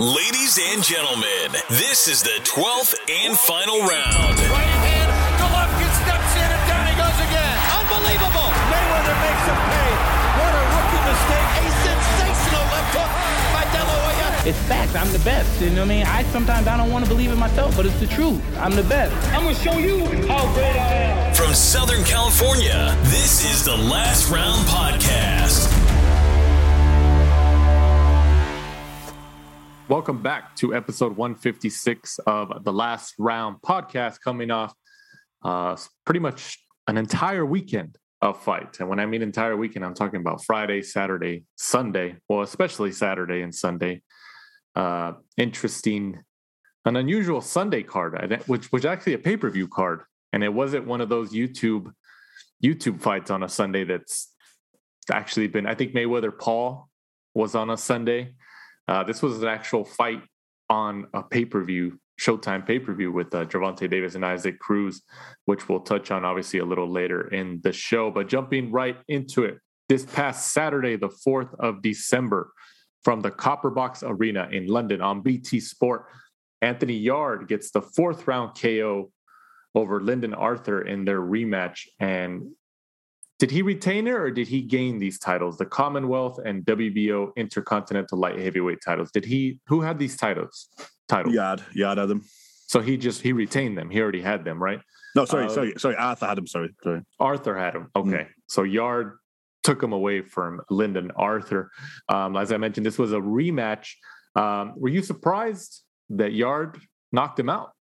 Ladies and gentlemen, this is the 12th and final round. Right hand, Golovkin steps in and down he goes again. Unbelievable. Mayweather makes him pay. What a rookie mistake. A sensational left hook by De La Hoya. It's fact. I'm the best. You know what I mean? Sometimes I don't want to believe it myself, but it's the truth. I'm the best. I'm going to show you how great I am. From Southern California, this is the Last Round Podcast. Welcome back to episode 156 of the Last Round Podcast, coming off pretty much an entire weekend of fight. And when I mean entire weekend, I'm talking about Friday, Saturday, Sunday, well, especially Saturday and Sunday. Interesting, an unusual Sunday card, which was actually a pay-per-view card. And it wasn't one of those YouTube fights on a Sunday that's actually been, I think Mayweather Paul was on a Sunday. This was an actual fight on a pay-per-view, Showtime pay-per-view with Gervonta Davis and Isaac Cruz, which we'll touch on obviously a little later in the show. But jumping right into it, this past Saturday, the 4th of December, from the Copper Box Arena in London on BT Sport, Anthony Yarde gets the 4th round KO over Lyndon Arthur in their rematch. And did he retain it or did he gain these titles, the Commonwealth and WBO Intercontinental Light Heavyweight titles? Who had these titles? Yarde had them. So he retained them. He already had them, right? No, sorry. Arthur had them. Sorry. Arthur had them. Okay. So Yarde took him away from Lyndon Arthur. As I mentioned, this was a rematch. Were you surprised that Yarde knocked him out?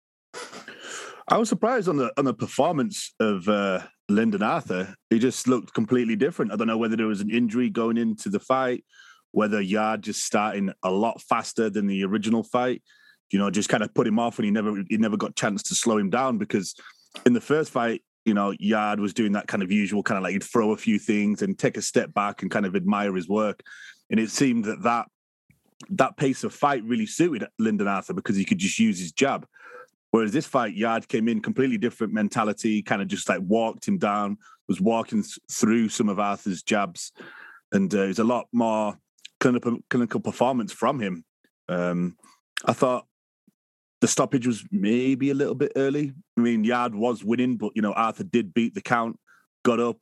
I was surprised on the performance of Lyndon Arthur. He just looked completely different. I don't know whether there was an injury going into the fight, whether Yarde just starting a lot faster than the original fight, just kind of put him off, and he never got a chance to slow him down, because in the first fight, Yarde was doing that kind of usual kind of like he'd throw a few things and take a step back and kind of admire his work. And it seemed that pace of fight really suited Lyndon Arthur because he could just use his jab. Whereas this fight, Yarde came in completely different mentality, kind of just like walked him down, was walking through some of Arthur's jabs, and it was a lot more clinical performance from him. I thought the stoppage was maybe a little bit early. I mean, Yarde was winning, but Arthur did beat the count, got up,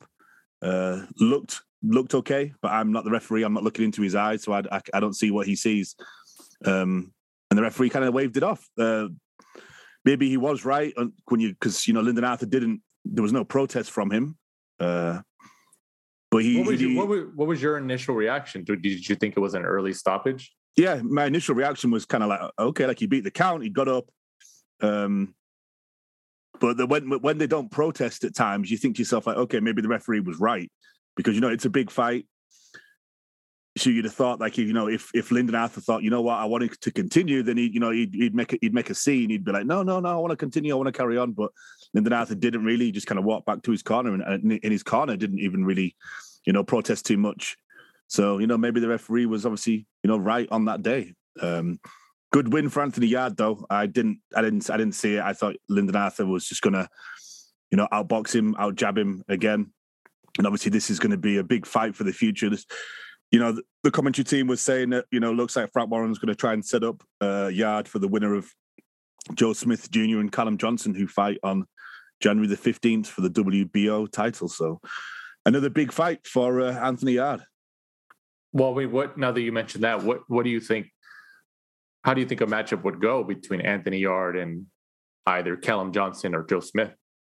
looked okay. But I'm not the referee. I'm not looking into his eyes, so I don't see what he sees. And the referee kind of waved it off. Maybe he was right because Lyndon Arthur didn't. There was no protest from him. But what was your initial reaction? Did you think it was an early stoppage? Yeah, my initial reaction was kind of like, okay, like he beat the count, he got up. But when they don't protest at times, you think to yourself like, okay, maybe the referee was right, because it's a big fight. So you'd have thought like if Lyndon Arthur thought, I wanted to continue, then he'd make a scene. He'd be like, no, I want to continue, I want to carry on. But Lyndon Arthur didn't really. He just kind of walked back to his corner, and in his corner didn't even really, protest too much. So maybe the referee was obviously right on that day. Good win for Anthony Yarde though. I didn't see it. I thought Lyndon Arthur was just gonna outbox him, outjab him again. And obviously this is going to be a big fight for the future. The commentary team was saying that, looks like Frank Warren's going to try and set up Yarde for the winner of Joe Smith Jr. and Callum Johnson, who fight on January the 15th for the WBO title. So another big fight for Anthony Yarde. Well, now that you mentioned that, what do you think? How do you think a matchup would go between Anthony Yarde and either Callum Johnson or Joe Smith?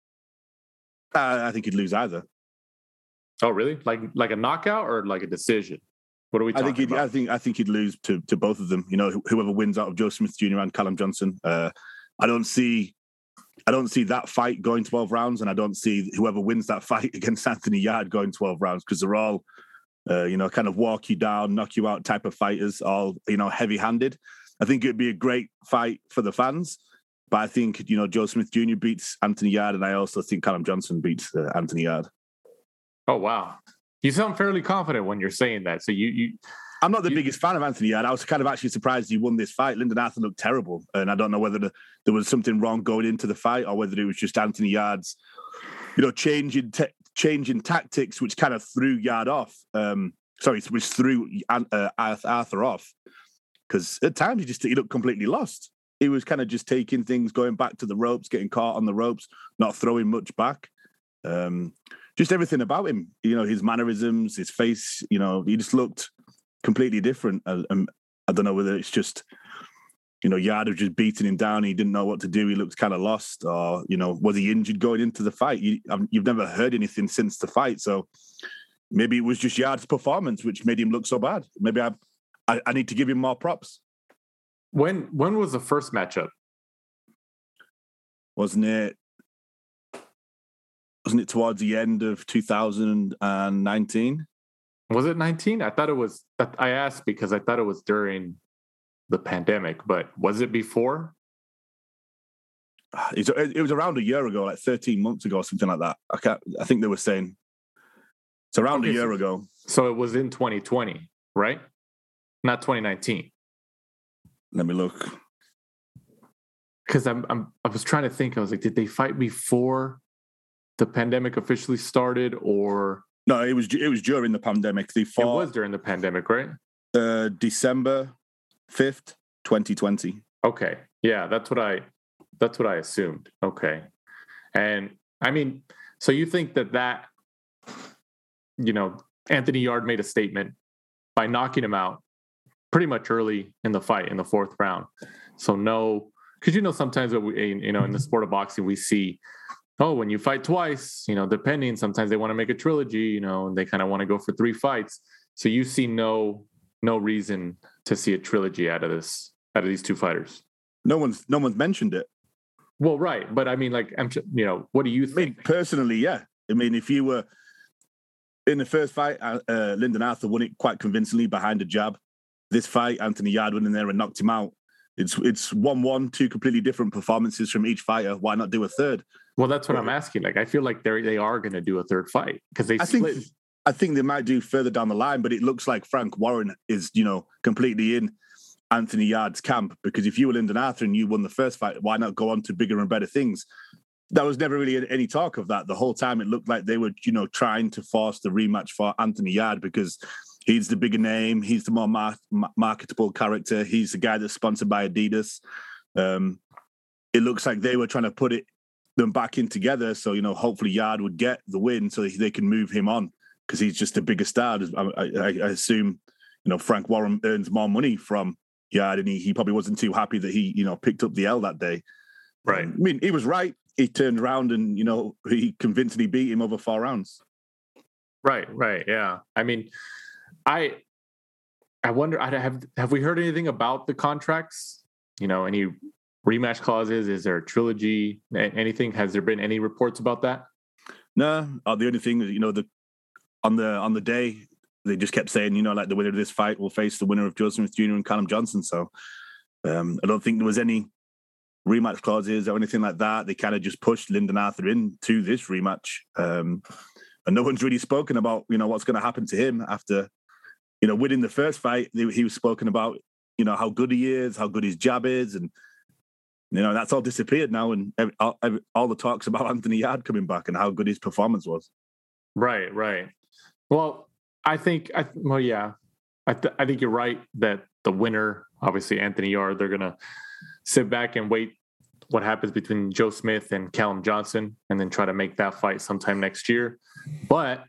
I think he'd lose either. Oh, really? Like a knockout or like a decision? What are we talking about? I think he'd lose to both of them. Whoever wins out of Joe Smith Jr. and Callum Johnson. I don't see that fight going 12 rounds, and I don't see whoever wins that fight against Anthony Yarde going 12 rounds, because they're all, kind of walk you down, knock you out type of fighters, all, heavy-handed. I think it'd be a great fight for the fans, but I think, Joe Smith Jr. beats Anthony Yarde, and I also think Callum Johnson beats Anthony Yarde. Oh, wow. You sound fairly confident when you're saying that. So I'm not the biggest fan of Anthony Yarde. I was kind of actually surprised he won this fight. Lyndon Arthur looked terrible, and I don't know whether there was something wrong going into the fight or whether it was just Anthony Yarde's, changing tactics, which kind of threw Yarde off. Which threw Arthur off. because at times he looked completely lost. He was kind of just taking things, going back to the ropes, getting caught on the ropes, not throwing much back. Just everything about him, his mannerisms, his face, he just looked completely different. I don't know whether it's just, Yarde was just beating him down. He didn't know what to do. He looked kind of lost, or, was he injured going into the fight? You've never heard anything since the fight. So maybe it was just Yarde's performance, which made him look so bad. Maybe I need to give him more props. When was the first matchup? Wasn't it towards the end of 2019? Was it 19? I thought it was. I asked because I thought it was during the pandemic, but was it before? It was around a year ago, like 13 months ago, or something like that. I think they were saying it's around a year ago. So it was in 2020, right? Not 2019. Let me look. Because I was trying to think. I was like, did they fight before the pandemic officially started, or no? It was during the pandemic. They fought. It was during the pandemic, right? December 5th, 2020. Okay, yeah, that's what I assumed. Okay, and I mean, so you think that Anthony Yarde made a statement by knocking him out pretty much early in the fight in the fourth round. So no, because sometimes in the sport of boxing we see, when you fight twice, depending, sometimes they want to make a trilogy, and they kind of want to go for 3 fights. So you see no reason to see a trilogy out of these 2 fighters. No one's mentioned it. Well, right, but I mean, like, what do you think? I mean, personally, yeah. I mean, if you were in the first fight, Lyndon Arthur won it quite convincingly behind a jab. This fight, Anthony Yarde went in there and knocked him out. It's 1-1, 2 completely different performances from each fighter. Why not do a third? Well, that's what I'm asking. Like, I feel like they are going to do a third fight because they split. I think they might do further down the line, but it looks like Frank Warren is, completely in Anthony Yarde's camp, because if you were Lyndon Arthur and you won the first fight, why not go on to bigger and better things? There was never really any talk of that. The whole time it looked like they were, trying to force the rematch for Anthony Yarde because he's the bigger name. He's the more marketable character. He's the guy that's sponsored by Adidas. It looks like they were trying to put them back in together. So, hopefully Yarde would get the win so they can move him on because he's just a bigger star. I assume, Frank Warren earns more money from Yarde, and he probably wasn't too happy that he, picked up the L that day. Right. I mean, he was right. He turned around and, he convincingly beat him over 4 rounds. Right. Yeah. I mean, I wonder, have we heard anything about the contracts? Any rematch clauses? Is there a trilogy? Anything? Has there been any reports about that? No. The only thing is, on the day, they just kept saying, like the winner of this fight will face the winner of Joe Smith Jr. and Callum Johnson. So I don't think there was any rematch clauses or anything like that. They kind of just pushed Lyndon Arthur into this rematch. And no one's really spoken about, what's going to happen to him after, winning the first fight. He was spoken about, how good he is, how good his jab is. And, that's all disappeared now. And all the talks about Anthony Yarde coming back and how good his performance was. Right. Well, I think you're right that the winner, obviously Anthony Yarde, they're going to sit back and wait what happens between Joe Smith and Callum Johnson and then try to make that fight sometime next year. But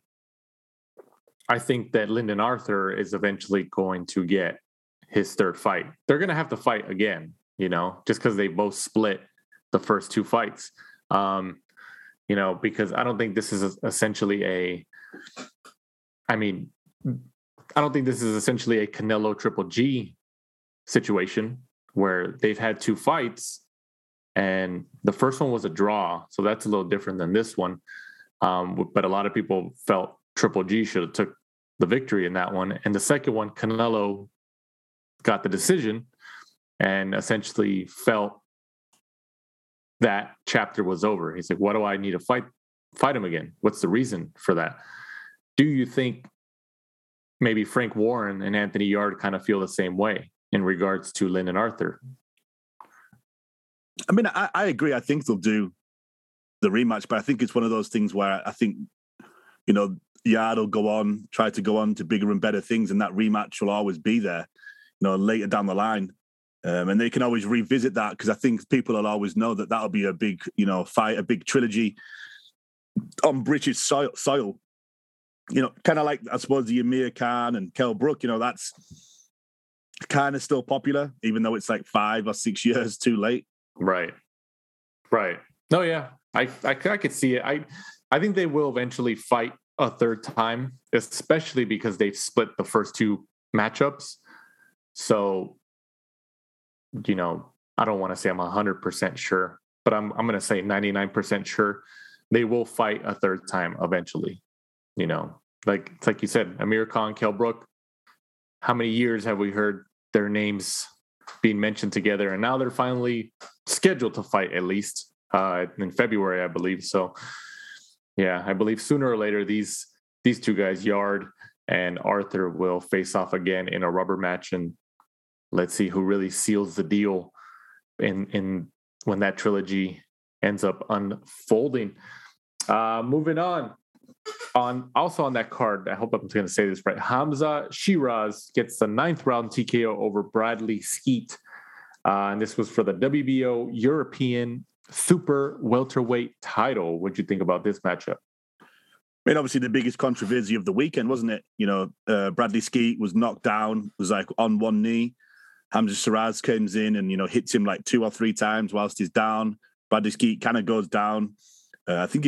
I think that Lyndon Arthur is eventually going to get his third fight. They're going to have to fight again, just because they both split the first 2 fights. Because I don't think this is essentially a Canelo Triple G situation where they've had 2 fights and the first one was a draw. So that's a little different than this one. But a lot of people felt Triple G should have took the victory in that one. And the second one, Canelo got the decision and essentially felt that chapter was over. He's like, why do I need to fight him again? What's the reason for that? Do you think maybe Frank Warren and Anthony Yarde kind of feel the same way in regards to Lyndon Arthur? I mean, I agree. I think they'll do the rematch, but I think it's one of those things where I think, Yarde will try to go on to bigger and better things, and that rematch will always be there. later down the line. And they can always revisit that, because I think people will always know that that'll be a big, fight, a big trilogy on British soil. Kind of like, I suppose, the Amir Khan and Kell Brook, that's kind of still popular, even though it's like 5 or 6 years too late. Right. No, yeah, I could see it. I think they will eventually fight a third time, especially because they've split the first 2 matchups. So, I don't want to say I'm 100% sure, but I'm going to say 99% sure they will fight a third time eventually. Like you said, Amir Khan, Kell Brook, how many years have we heard their names being mentioned together? And now they're finally scheduled to fight, at least in February, I believe. So, yeah, I believe sooner or later, these 2 guys, Yard and Arthur, will face off again in a rubber match. And let's see who really seals the deal in when that trilogy ends up unfolding. Moving on that card, I hope I'm going to say this right. Hamza Shiraz gets the 9th round TKO over Bradley Skeet. And this was for the WBO European Super Welterweight title. What'd you think about this matchup? I mean, obviously the biggest controversy of the weekend, wasn't it? Bradley Skeet was knocked down, was like on one knee. Hamza Shiraz comes in and, hits him like 2 or 3 times whilst he's down. Bradley Skeet kind of goes down. I think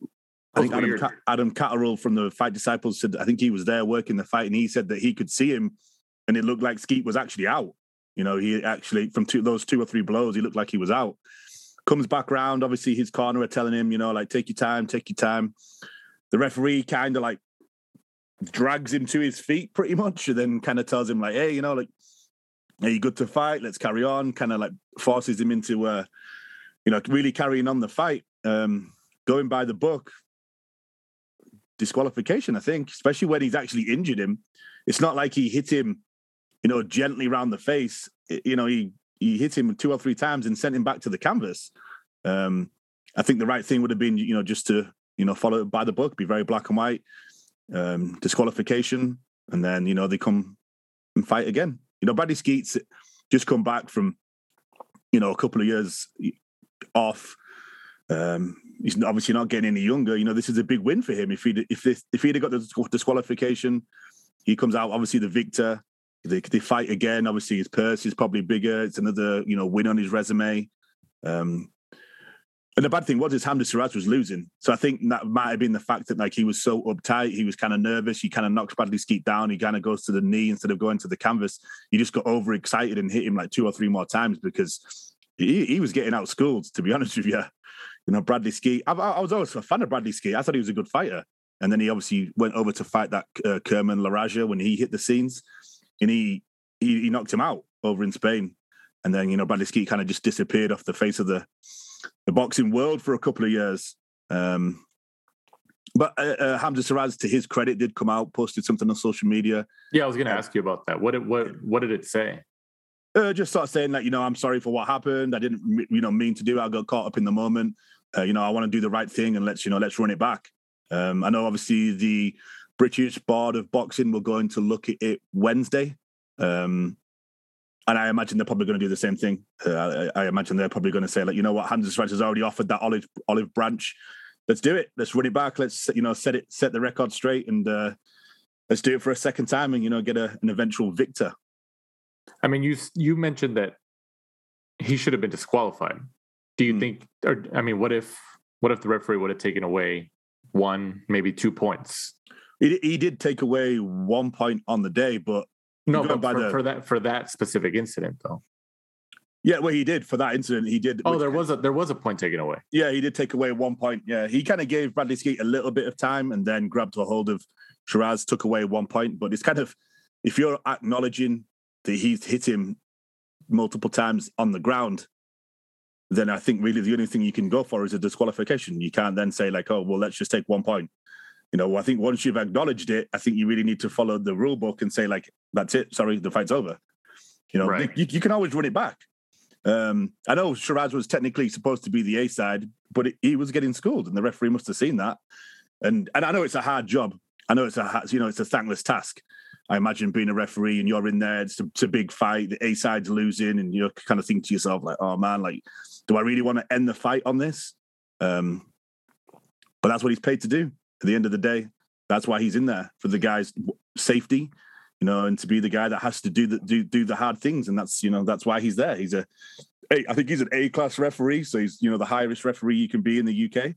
Adam Catterall from the Fight Disciples said, I think he was there working the fight, and he said that he could see him and it looked like Skeet was actually out. He actually, from those 2 or 3 blows, he looked like he was out. Comes back round, obviously his corner are telling him, take your time. The referee kind of like drags him to his feet pretty much, and then kind of tells him like, hey, are you good to fight? Let's carry on. Kind of like forces him into, really carrying on the fight. Going by the book, disqualification, I think, especially when he's actually injured him. It's not like he hit him, gently around the face. He hit him 2 or 3 times and sent him back to the canvas. I think the right thing would have been, just to, follow it by the book, be very black and white, disqualification, and then, they come and fight again. Bradley Skeet's just come back from, a couple of years off. He's obviously not getting any younger. This is a big win for him. If he'd have got the disqualification, he comes out obviously the victor. They fight again. Obviously, his purse is probably bigger. It's another win on his resume. And the bad thing was Hamza Shiraz was losing. So I think that might have been the fact that he was so uptight. He was kind of nervous. He kind of knocks Bradley Skeet down. He kind of goes to the knee instead of going to the canvas. He just got overexcited and hit him 2 or 3 more times because he was getting outschooled, to be honest with you. Bradley Skeet. I was always a fan of Bradley Skeet. I thought he was a good fighter. And then he obviously went over to fight that Kerman Laraja when he hit the scenes. And he knocked him out over in Spain. And then, Bradley Skeet kind of just disappeared off the face of the boxing world for a couple of years. But Hamza Shiraz, to his credit, did come out, posted something on social media. Yeah, I was going to ask you about that. What did it say? Just sort of saying that, I'm sorry for what happened. I didn't, mean to do it. I got caught up in the moment. I want to do the right thing and let's run it back. I know obviously the British Board of Boxing will go in to look at it Wednesday. And I imagine they're probably going to do the same thing. I imagine they're probably going to say, what, Hamza Shiraz has already offered that olive branch. Let's do it. Let's run it back. Let's, set the record straight, and let's do it for a second time and, get an eventual victor. I mean, you mentioned that he should have been disqualified. Do you think, what if the referee would have taken away 1, maybe 2 points? He did take away 1 point on the day, but no, but for that specific incident, though. Yeah, well, he did for that incident. He did. Oh, there was a point taken away. Yeah, he did take away 1 point. Yeah, he kind of gave Bradley Skeet a little bit of time and then grabbed a hold of Shiraz, took away 1 point. But it's kind of, if you're acknowledging that he's hit him multiple times on the ground, then I think really the only thing you can go for is a disqualification. You can't then say oh, well, let's just take 1 point. I think once you've acknowledged it, I think you really need to follow the rule book and say that's it. Sorry, the fight's over. Right. You can always run it back. I know Shiraz was technically supposed to be the A side, but he was getting schooled, and the referee must have seen that. And I know it's a hard job. I know it's a it's a thankless task. I imagine being a referee and you're in there, it's a big fight, the A side's losing, and you kind of think to yourself, like, oh man, like, do I really want to end the fight on this? But that's what he's paid to do at the end of the day. That's why he's in there, for the guy's safety, and to be the guy that has to do the hard things. And that's, that's why he's there. I think he's an A-class referee. So he's, the highest referee you can be in the UK.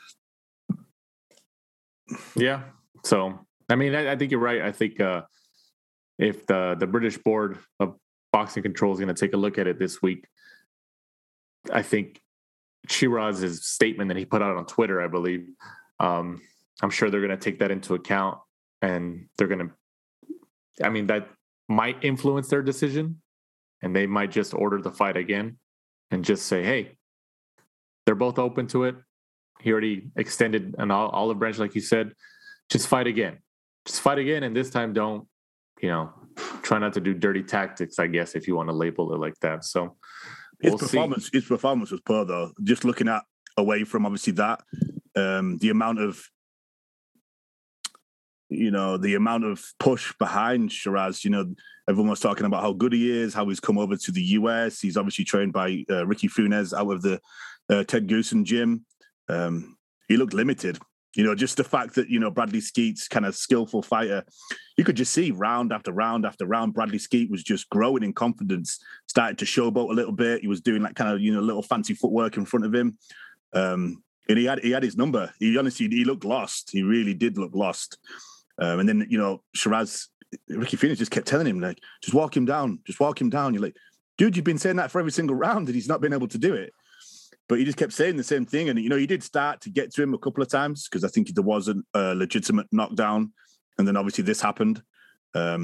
Yeah. So, I mean, I think you're right. I think if the British Board of Boxing Control is going to take a look at it this week, I think Shiraz's statement that he put out on Twitter, I believe, I'm sure they're going to take that into account, and they're going to, that might influence their decision, and they might just order the fight again and just say, hey, they're both open to it. He already extended an olive branch, like you said. Just fight again. And this time don't, try not to do dirty tactics, I guess, if you want to label it like that. So his performance was poor, though. Just looking at away from obviously that, the amount of push behind Shiraz. Everyone was talking about how good he is, how he's come over to the US. He's obviously trained by Ricky Funes out of the Ted Goosen gym. He looked limited. Just the fact that, Bradley Skeet's kind of skillful fighter, you could just see round after round after round, Bradley Skeet was just growing in confidence, started to showboat a little bit. He was doing that kind of, little fancy footwork in front of him. And he had his number. He looked lost. He really did look lost. And then, Shiraz, Ricky Funes just kept telling him, like, just walk him down. You're like, dude, you've been saying that for every single round, and he's not been able to do it. But he just kept saying the same thing. And, he did start to get to him a couple of times because I think there wasn't a legitimate knockdown. And then obviously this happened. But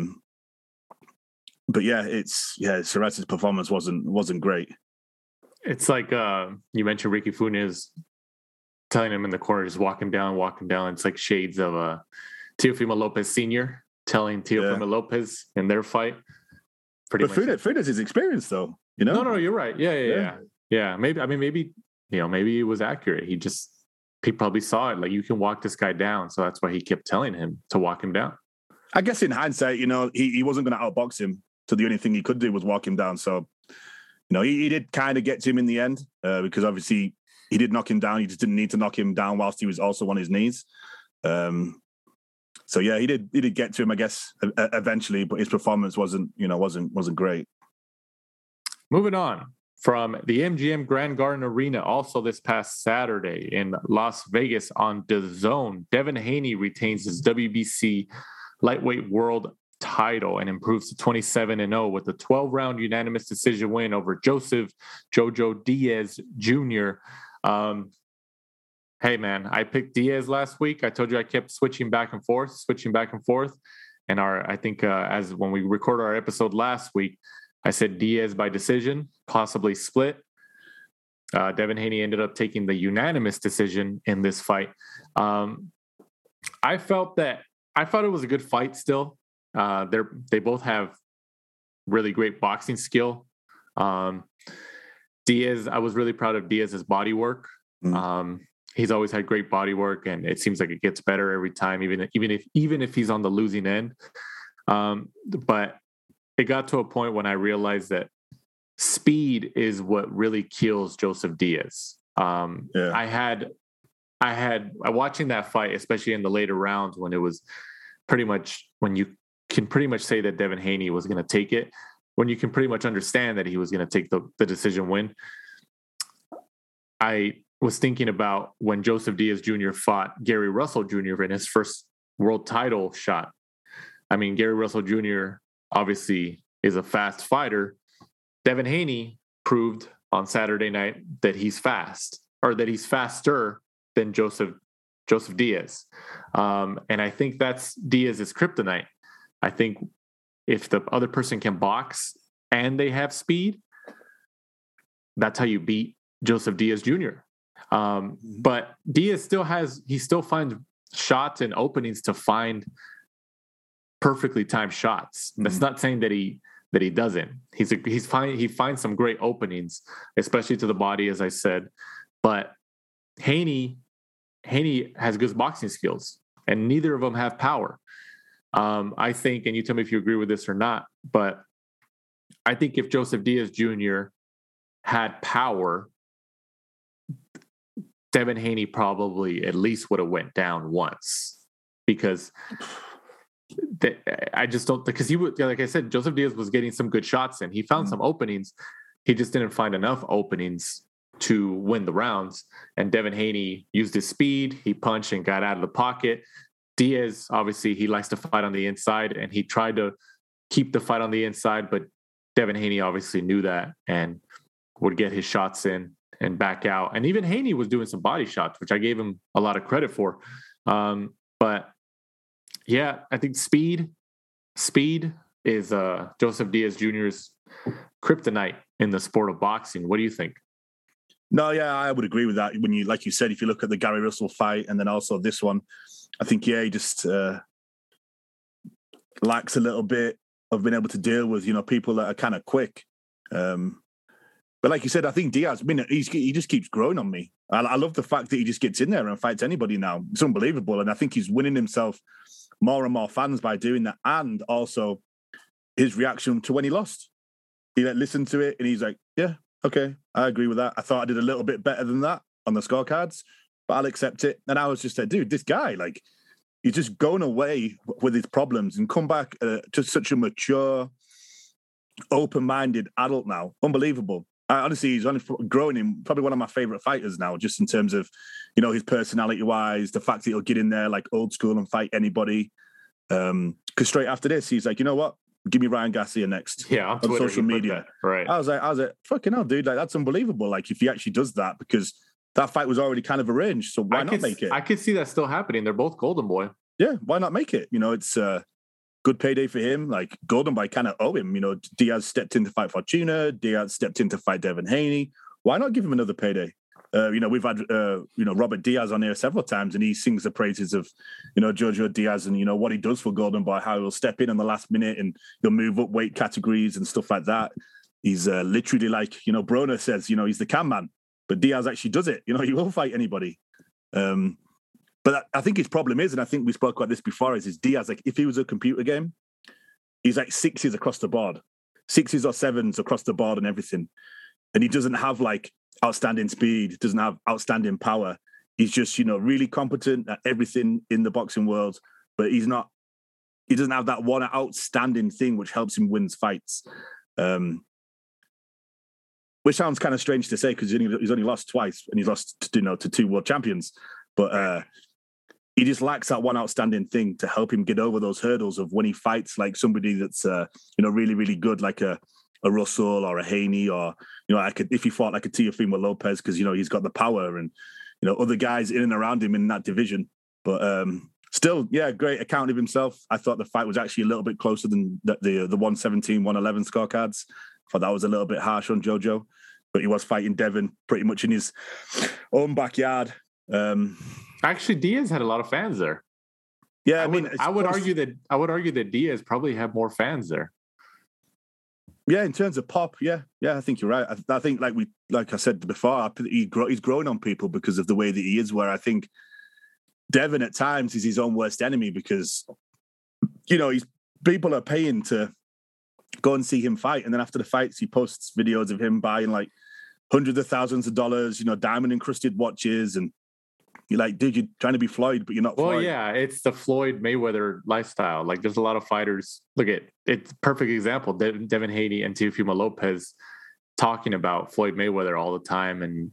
yeah, Shiraz's performance wasn't great. It's like you mentioned Ricky Funes telling him in the corner, just walk him down. It's like shades of Teofimo Lopez Sr. telling Teofimo Lopez in their fight. But Funes is experienced, though. No, you're right. Yeah. Maybe it was accurate. He probably saw it. Like, you can walk this guy down. So that's why he kept telling him to walk him down. I guess in hindsight, he wasn't going to outbox him. So the only thing he could do was walk him down. So, he did kind of get to him in the end because obviously he did knock him down. He just didn't need to knock him down whilst he was also on his knees. So yeah, he did get to him, I guess, eventually, but his performance wasn't great. Moving on. From the MGM Grand Garden Arena, also this past Saturday in Las Vegas on DAZN, Devin Haney retains his WBC lightweight world title and improves to 27-0 with a 12-round unanimous decision win over Joseph Jojo Diaz Jr. Hey, man, I picked Diaz last week. I told you I kept switching back and forth. And I think as when we recorded our episode last week, I said Diaz by decision, possibly split. Devin Haney ended up taking the unanimous decision in this fight. I thought it was a good fight still. They both have really great boxing skill. Diaz, I was really proud of Diaz's body work. He's always had great body work, and it seems like it gets better every time, even if he's on the losing end. But it got to a point when I realized that speed is what really kills Joseph Diaz. I had watching that fight, especially in the later rounds when it was pretty much when you can pretty much say that Devin Haney was going to take it, when you can pretty much understand that he was going to take the decision win. I was thinking about when Joseph Diaz Jr. fought Gary Russell Jr. in his first world title shot. I mean, Gary Russell Jr. obviously is a fast fighter. Devin Haney proved on Saturday night that he's fast, or that he's faster than Joseph Diaz. And I think that's Diaz's kryptonite. I think if the other person can box and they have speed, that's how you beat Joseph Diaz Jr. But Diaz still finds shots and openings to find perfectly timed shots. That's not saying that he doesn't. He finds some great openings, especially to the body, as I said. But Haney has good boxing skills, and neither of them have power. I think, and you tell me if you agree with this or not, but I think if Joseph Diaz Jr. had power, Devin Haney probably at least would have went down once, because I just don't, because he would, like I said, Joseph Diaz was getting some good shots in. He found some openings. He just didn't find enough openings to win the rounds. And Devin Haney used his speed. He punched and got out of the pocket. Diaz, obviously, he likes to fight on the inside, and he tried to keep the fight on the inside, but Devin Haney obviously knew that and would get his shots in and back out. And even Haney was doing some body shots, which I gave him a lot of credit for. But yeah, I think speed is Joseph Diaz Jr.'s kryptonite in the sport of boxing. What do you think? No, yeah, I would agree with that. When you, like you said, if you look at the Gary Russell fight and then also this one, I think, yeah, he just lacks a little bit of being able to deal with, people that are kind of quick. But like you said, I think Diaz, he just keeps growing on me. I love the fact that he just gets in there and fights anybody now. It's unbelievable. And I think he's winning himself more and more fans by doing that. And also his reaction to when he lost. He listened to it and he's like, yeah, okay, I agree with that. I thought I did a little bit better than that on the scorecards, but I'll accept it. And I was just like, dude, this guy, he's just going away with his problems and come back to such a mature, open-minded adult now. Unbelievable. Honestly, he's only growing in probably one of my favorite fighters now, just in terms of, his personality-wise, the fact that he'll get in there like old school and fight anybody. Because straight after this, he's like, you know what? Give me Ryan Garcia next. Yeah, on Twitter, social media. Right. I was like, fucking hell, dude, that's unbelievable. Like, if he actually does that, because that fight was already kind of arranged, so why not make it? I could see that still happening. They're both Golden Boy. Yeah, why not make it? It's a good payday for him. Like, Golden Boy kind of owe him. Diaz stepped in to fight Fortuna. Diaz stepped in to fight Devin Haney. Why not give him another payday? We've had, Robert Diaz on here several times, and he sings the praises of, Jojo Diaz and, what he does for Golden Boy, how he'll step in the last minute and he'll move up weight categories and stuff like that. He's literally like, Broner says, he's the can man, but Diaz actually does it. He will fight anybody. But I think his problem is, and I think we spoke about this before, is Diaz, like, if he was a computer game, he's like sixes across the board, 6s or 7s across the board and everything. And he doesn't have like outstanding speed, doesn't have outstanding power. He's just, really competent at everything in the boxing world, but he doesn't have that one outstanding thing which helps him win fights. Which sounds kind of strange to say because he's only lost twice and he's lost to 2 world champions. But he just lacks that one outstanding thing to help him get over those hurdles of when he fights like somebody that's really, really good, like a Russell or a Haney, or if he fought like a Teofimo Lopez, because he's got the power and other guys in and around him in that division. But still, yeah, great account of himself. I thought the fight was actually a little bit closer than the 117, 111 scorecards. I thought that was a little bit harsh on Jojo, but he was fighting Devin pretty much in his own backyard. Actually, Diaz had a lot of fans there. Yeah, I would argue that Diaz probably had more fans there. Yeah, in terms of pop, yeah, I think you're right. I think, like I said before, he's growing on people because of the way that he is. Where I think Devin at times is his own worst enemy because people are paying to go and see him fight, and then after the fights, he posts videos of him buying like hundreds of thousands of dollars, diamond encrusted watches, and you're like, dude, you're trying to be Floyd, but you're not Floyd. Well, yeah, it's the Floyd Mayweather lifestyle. Like, there's a lot of fighters. Look at it's a perfect example. Devin Haney and Teofimo Lopez talking about Floyd Mayweather all the time, and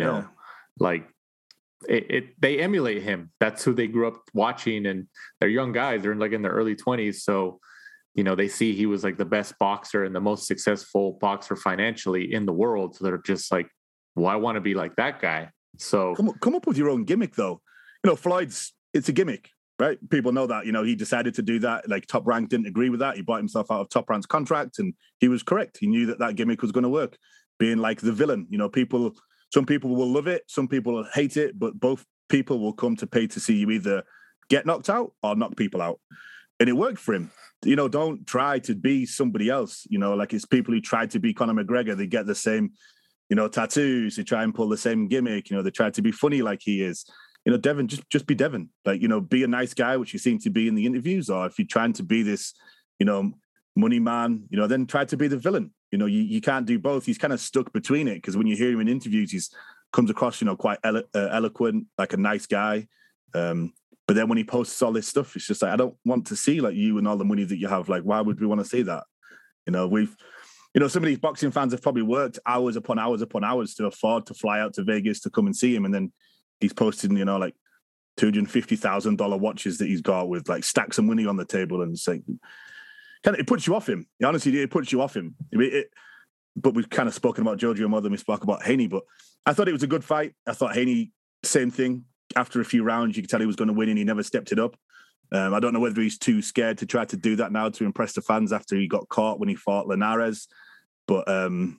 they emulate him. That's who they grew up watching, and they're young guys. They're in their early 20s, so they see he was like the best boxer and the most successful boxer financially in the world. So they're just like, well, I want to be like that guy. So come up with your own gimmick, though. Floyd's, it's a gimmick, right? People know that. He decided to do that. Like, Top Rank didn't agree with that. He bought himself out of Top Rank's contract, and he was correct. He knew that gimmick was going to work. Being like the villain, some people will love it, some people will hate it, but both people will come to pay to see you either get knocked out or knock people out. And it worked for him. Don't try to be somebody else. Like, it's people who tried to be Conor McGregor. They get the same tattoos, they try and pull the same gimmick, they try to be funny like he is. Devin, just be Devin. Like, be a nice guy, which you seem to be in the interviews. Or if you're trying to be this, money man, then try to be the villain. You can't do both. He's kind of stuck between it, because when you hear him in interviews, he's comes across, quite eloquent, like a nice guy. But then when he posts all this stuff, it's just like, I don't want to see like you and all the money that you have. Like, why would we want to see that? Some of these boxing fans have probably worked hours upon hours upon hours to afford to fly out to Vegas to come and see him. And then he's posting, like $250,000 watches that he's got with like stacks of money on the table. And it's like, it puts you off him. Honestly, it puts you off him. But we've kind of spoken about Jojo more than we spoke about Haney. But I thought it was a good fight. I thought Haney, same thing. After a few rounds, you could tell he was going to win and he never stepped it up. I don't know whether he's too scared to try to do that now to impress the fans after he got caught when he fought Linares. But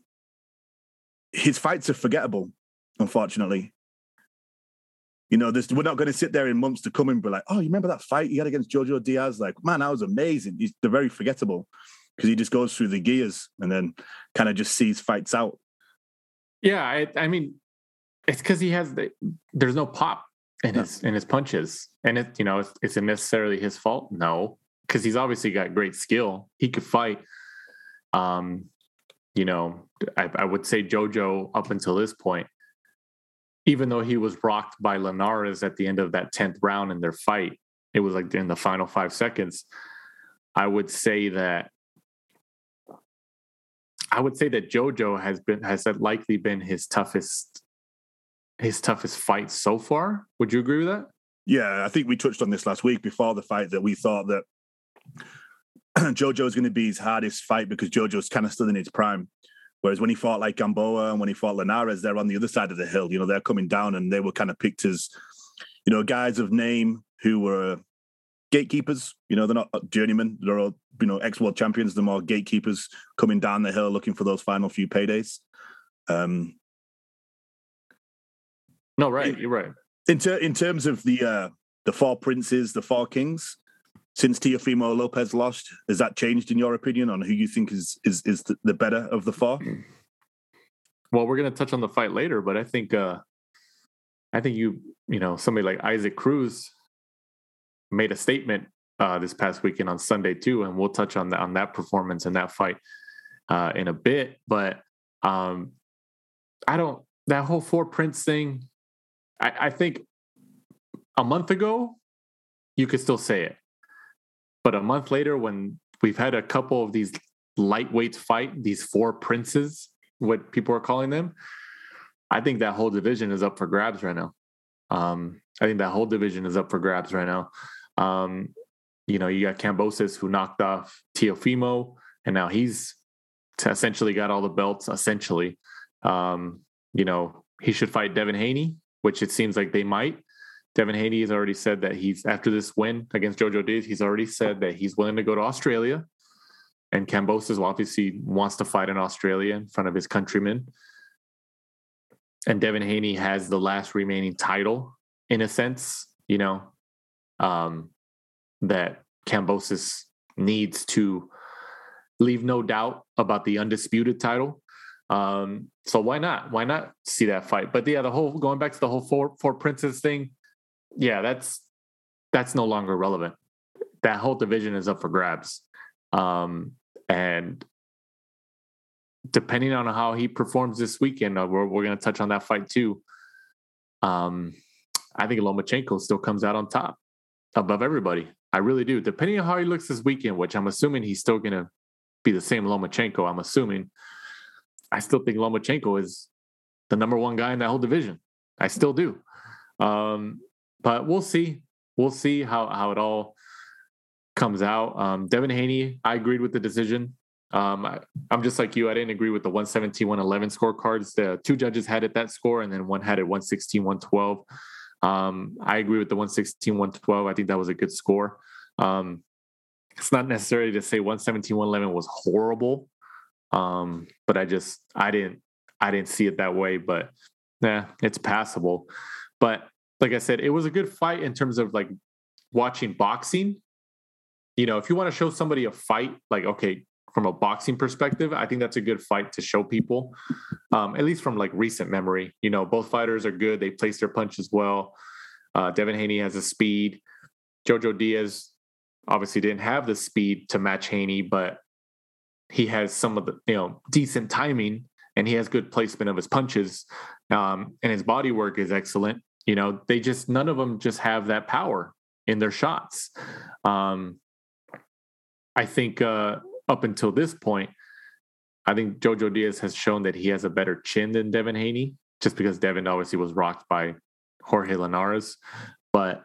his fights are forgettable, unfortunately. We're not going to sit there in months to come and be like, oh, you remember that fight he had against Jojo Diaz? Like, man, that was amazing. They're very forgettable because he just goes through the gears and then kind of just sees fights out. Yeah, I mean, it's because there's no pop in his punches, and it's necessarily his fault. No, because he's obviously got great skill. He could fight. I would say Jojo up until this point, even though he was rocked by Linares at the end of that 10th round in their fight, it was like in the final 5 seconds. I would say that Jojo has likely been his toughest fight so far. Would you agree with that? Yeah, I think we touched on this last week before the fight that we thought that Jojo's going to be his hardest fight because Jojo's kind of still in his prime. Whereas when he fought like Gamboa and when he fought Linares, they're on the other side of the hill. They're coming down and they were kind of picked as, guys of name who were gatekeepers. They're not journeymen. They're all, ex-world champions. They're more gatekeepers coming down the hill looking for those final few paydays. No, right. You're right. In terms of the four princes, the four kings, since Teofimo Lopez lost, has that changed in your opinion on who you think is the better of the four? Well, we're going to touch on the fight later, but I think somebody like Isaac Cruz made a statement this past weekend on Sunday too, and we'll touch on that performance and that fight in a bit. But that whole four prince thing. I think a month ago, you could still say it. But a month later, when we've had a couple of these lightweights fight, these four princes, what people are calling them, I think that whole division is up for grabs right now. You got Kambosos, who knocked off Teofimo, and now he's essentially got all the belts, essentially. He should fight Devin Haney, which it seems like they might. Devin Haney has already said that after this win against Jojo Diaz, he's already said that he's willing to go to Australia. And Kambosos obviously wants to fight in Australia in front of his countrymen. And Devin Haney has the last remaining title, in a sense, that Kambosos needs to leave no doubt about the undisputed title. So why not? Why not see that fight? But yeah, going back to the whole four princes thing, yeah, that's no longer relevant. That whole division is up for grabs. And depending on how he performs this weekend, we're going to touch on that fight too. I think Lomachenko still comes out on top above everybody. I really do. Depending on how he looks this weekend, which I'm assuming he's still going to be the same Lomachenko, I still think Lomachenko is the number one guy in that whole division. I still do. But we'll see. We'll see how it all comes out. Devin Haney, I agreed with the decision. I'm just like you. I didn't agree with the 117-111 scorecards. The two judges had it that score, and then one had it 116-112. I agree with the 116-112. I think that was a good score. It's not necessarily to say 117-111 was horrible. But I didn't see it that way, but it's passable. But like I said, it was a good fight in terms of like watching boxing. If you want to show somebody a fight, like, okay, from a boxing perspective, I think that's a good fight to show people, at least from like recent memory. Both fighters are good. They place their punches well. Devin Haney has the speed. Jojo Diaz obviously didn't have the speed to match Haney, but he has some of the, decent timing, and he has good placement of his punches. And his body work is excellent. None of them just have that power in their shots. I think up until this point, I think Jojo Diaz has shown that he has a better chin than Devin Haney, just because Devin obviously was rocked by Jorge Linares. But,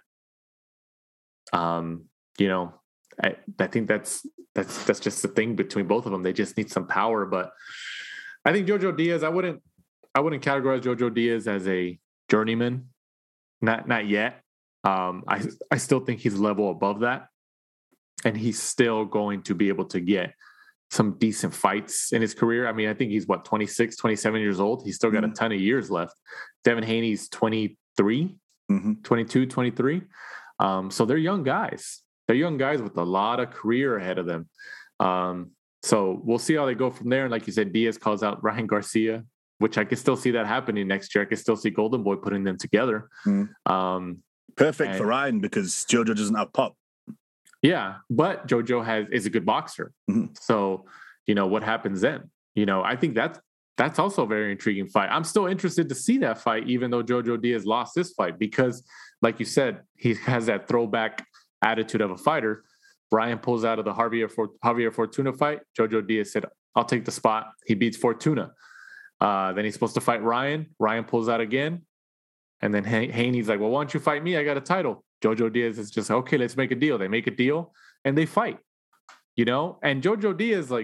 I think that's just the thing between both of them. They just need some power. But I think Jojo Diaz, I wouldn't categorize Jojo Diaz as a journeyman. Not yet. I still think he's a level above that. And he's still going to be able to get some decent fights in his career. I mean, I think he's 26, 27 years old. He's still got a ton of years left. Devin Haney's 23, 22, 23. So they're young guys. They're young guys with a lot of career ahead of them. So we'll see how they go from there. And like you said, Diaz calls out Ryan Garcia, which I can still see that happening next year. I can still see Golden Boy putting them together. Perfect for Ryan because Jojo doesn't have pop. Yeah, but Jojo is a good boxer. So, what happens then? I think that's also a very intriguing fight. I'm still interested to see that fight, even though Jojo Diaz lost this fight, because like you said, he has that throwback attitude of a fighter. Ryan pulls out of the Javier Fortuna fight. Jojo Diaz said, I'll take the spot. He beats Fortuna. Then he's supposed to fight Ryan. Ryan pulls out again. And then Haney's like, well, why don't you fight me? I got a title. Jojo Diaz is just, okay, let's make a deal. They make a deal and they fight, And Jojo Diaz,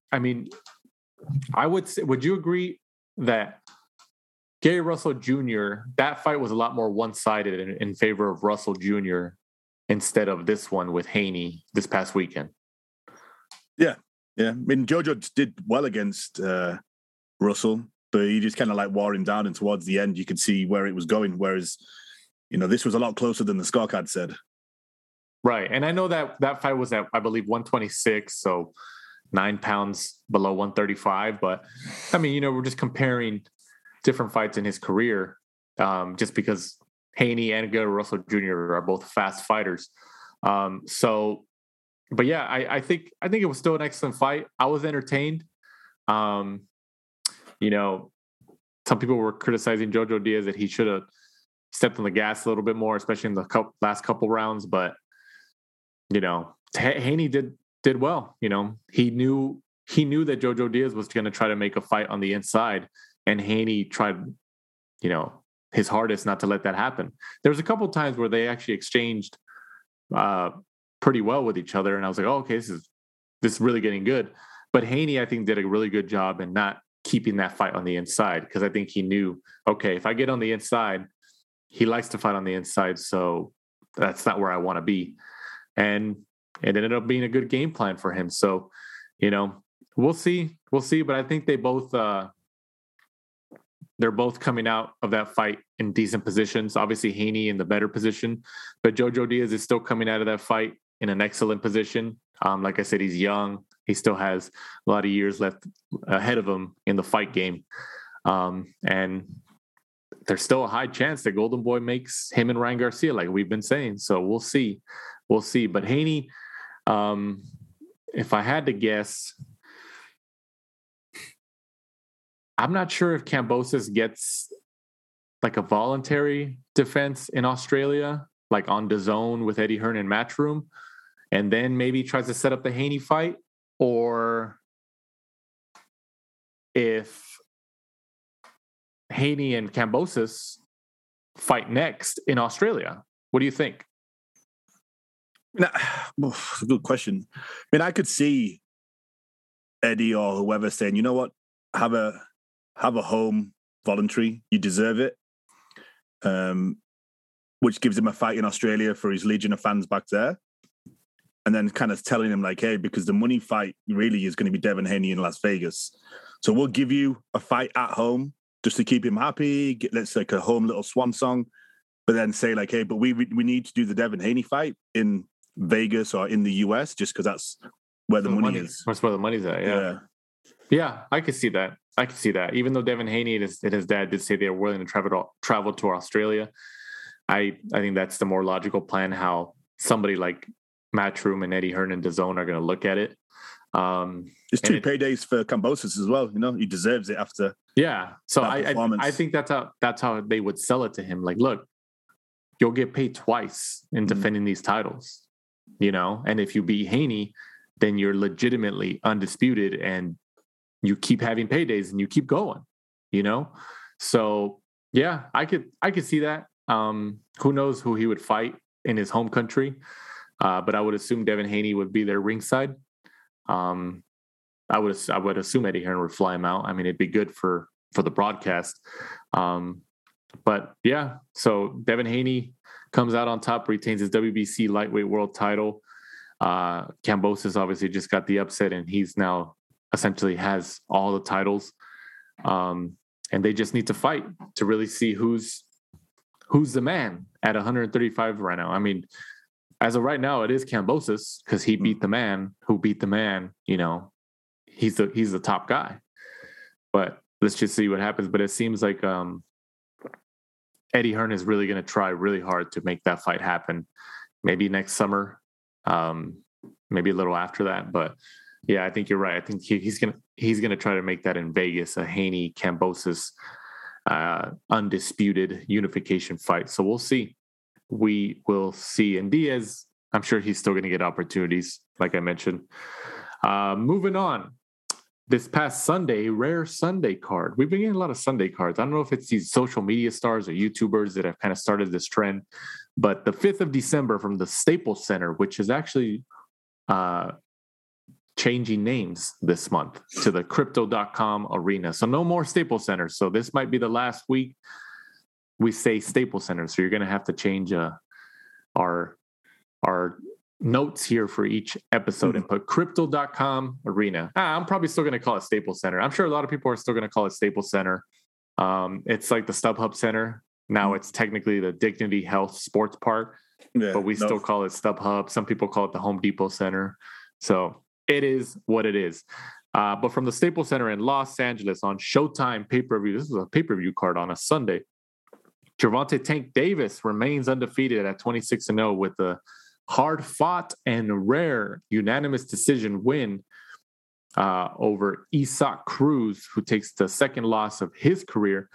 would you agree that Gary Russell Jr., that fight was a lot more one-sided in favor of Russell Jr. instead of this one with Haney this past weekend? Yeah. I mean, Jojo did well against Russell, but he just kind of wore him down, and towards the end, you could see where it was going. Whereas, this was a lot closer than the scorecard said. Right. And I know that fight was at, I believe, 126, so 9 pounds below 135. But, I mean, we're just comparing different fights in his career just because Haney and Gary Russell Jr. are both fast fighters. But yeah, I think it was still an excellent fight. I was entertained. Some people were criticizing Jojo Diaz that he should have stepped on the gas a little bit more, especially in the last couple rounds. But, Haney did well. He knew that Jojo Diaz was going to try to make a fight on the inside, and Haney tried, his hardest not to let that happen. There was a couple of times where they actually exchanged pretty well with each other, and I was like, oh, okay, this is really getting good. But Haney, I think, did a really good job in not keeping that fight on the inside, because I think he knew, okay, if I get on the inside, he likes to fight on the inside, so that's not where I want to be. And it ended up being a good game plan for him. So, we'll see. But I think they're both coming out of that fight in decent positions. Obviously, Haney in the better position, but Jojo Diaz is still coming out of that fight in an excellent position. Like I said, he's young. He still has a lot of years left ahead of him in the fight game. And there's still a high chance that Golden Boy makes him and Ryan Garcia, like we've been saying. So we'll see. But Haney, if I had to guess, I'm not sure if Kambosos gets a voluntary defense in Australia, on DAZN with Eddie Hearn and Matchroom, and then maybe tries to set up the Haney fight, or if Haney and Kambosos fight next in Australia. What do you think? That's a good question. I mean, I could see Eddie or whoever saying, you know what, have a home voluntary. You deserve it. Which gives him a fight in Australia for his legion of fans back there. And then kind of telling him hey, because the money fight really is going to be Devin Haney in Las Vegas. So we'll give you a fight at home just to keep him happy. Let's a home little swan song. But then say hey, but we need to do the Devin Haney fight in Vegas or in the US just because that's where the money is. That's where the money's at, yeah. Yeah, I could see that. Even though Devin Haney and his dad did say they were willing to travel to Australia. I think that's the more logical plan. How somebody like Matchroom and Eddie Hearn and DAZN are going to look at it. It's 2 paydays for Kambosos as well. He deserves it after. Yeah. So I think that's how they would sell it to him. Like, look, you'll get paid twice in defending these titles, and if you beat Haney, then you're legitimately undisputed and you keep having paydays and you keep going, So yeah, I could see that. Who knows who he would fight in his home country? But I would assume Devin Haney would be there ringside. I would assume Eddie Hearn would fly him out. I mean, it'd be good for the broadcast. But yeah, so Devin Haney comes out on top, retains his WBC lightweight world title. Kambosos obviously just got the upset, and he's now essentially has all the titles. And they just need to fight to really see who's the man at 135 right now. I mean, as of right now, it is Kambosos because he beat the man who beat the man. He's the top guy. But let's just see what happens. But it seems like Eddie Hearn is really going to try really hard to make that fight happen. Maybe next summer, maybe a little after that. But yeah, I think you're right. I think he's gonna try to make that in Vegas, a Haney Kambosos undisputed unification fight. So we'll see. We will see. And Diaz, I'm sure he's still going to get opportunities, like I mentioned. Moving on. This past Sunday, rare Sunday card. We've been getting a lot of Sunday cards. I don't know if it's these social media stars or YouTubers that have kind of started this trend, but the 5th of December from the Staples Center, which is actually changing names this month to the Crypto.com Arena. So no more Staples Center. So this might be the last week we say Staples Center. So you're going to have to change our notes here for each episode and put Crypto.com Arena. I'm probably still going to call it Staples Center. I'm sure a lot of people are still going to call it Staples Center. It's like the StubHub Center. Now it's technically the Dignity Health Sports Park, but we still call it StubHub. Some people call it the Home Depot Center. So it is what it is. But from the Staples Center in Los Angeles on Showtime pay-per-view, this is a pay-per-view card on a Sunday. Gervonta Tank Davis remains undefeated at 26-0 with a hard-fought and rare unanimous decision win over Isaac Cruz, who takes the second loss of his career.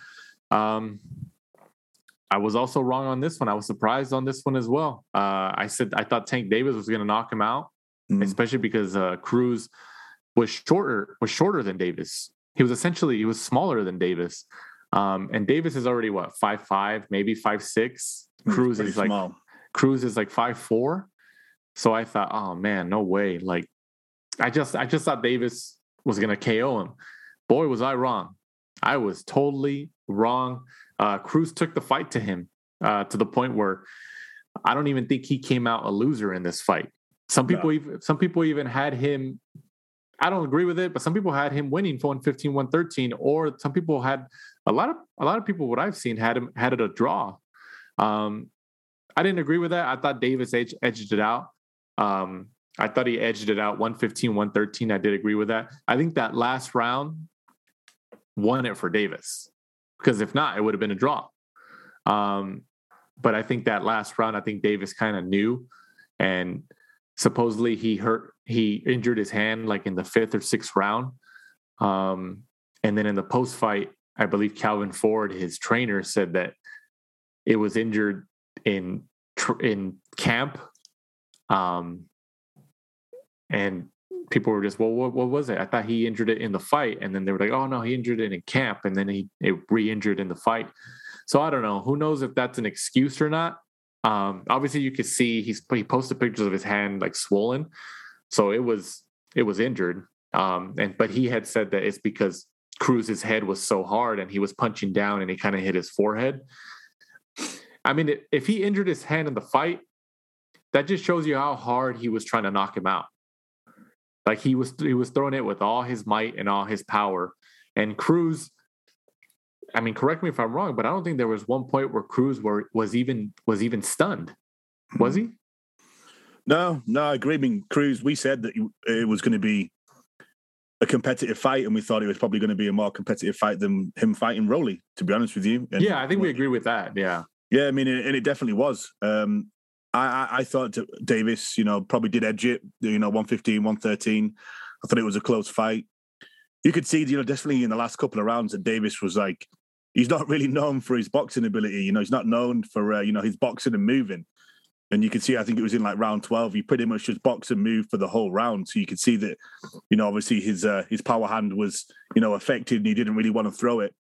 I was also wrong on this one. I was surprised on this one as well. I thought Tank Davis was going to knock him out, especially because Cruz was shorter than Davis. He was smaller than Davis. And Davis is already 5'5", maybe 5'6". Cruz is small. Cruz is like 5'4". So I thought, oh man, no way. Like I just thought Davis was gonna KO him. Boy, was I wrong. I was totally wrong. Cruz took the fight to him to the point where I don't even think he came out a loser in this fight. Some people even had him. I don't agree with it, but some people had him winning 115, 113, or some people had a lot of people. What I've seen had it a draw. I didn't agree with that. I thought Davis edged it out. I thought he edged it out 115, 113. I did agree with that. I think that last round won it for Davis, because if not, it would have been a draw. But I think that last round, I think Davis kind of knew, and supposedly he injured his hand like in the 5th or 6th round. And then in the post fight, I believe Calvin Ford, his trainer, said that it was injured in camp. And people were just, well, what was it? I thought he injured it in the fight. And then they were like, oh no, he injured it in camp. And then it re-injured in the fight. So I don't know. Who knows if that's an excuse or not? Obviously you could see he posted pictures of his hand like swollen. So it was injured. But he had said that it's because Cruz's head was so hard and he was punching down and he kind of hit his forehead. I mean, if he injured his hand in the fight, that just shows you how hard he was trying to knock him out. Like he was throwing it with all his might and all his power. And Cruz, I mean, correct me if I'm wrong, but I don't think there was one point where Cruz was even stunned. Was he? No, I agree. I mean, Cruz, we said that it was going to be a competitive fight, and we thought it was probably going to be a more competitive fight than him fighting Rolly, to be honest with you. And yeah, I think we agree with that. Yeah. Yeah, I mean, and it definitely was. I thought Davis, probably did edge it, 115, 113. I thought it was a close fight. You could see, definitely in the last couple of rounds that Davis was like, he's not really known for his boxing ability. He's not known for, his boxing and moving. And you can see, I think it was in like round 12, he pretty much just boxed and moved for the whole round. So you could see that, obviously his power hand was, affected and he didn't really want to throw it.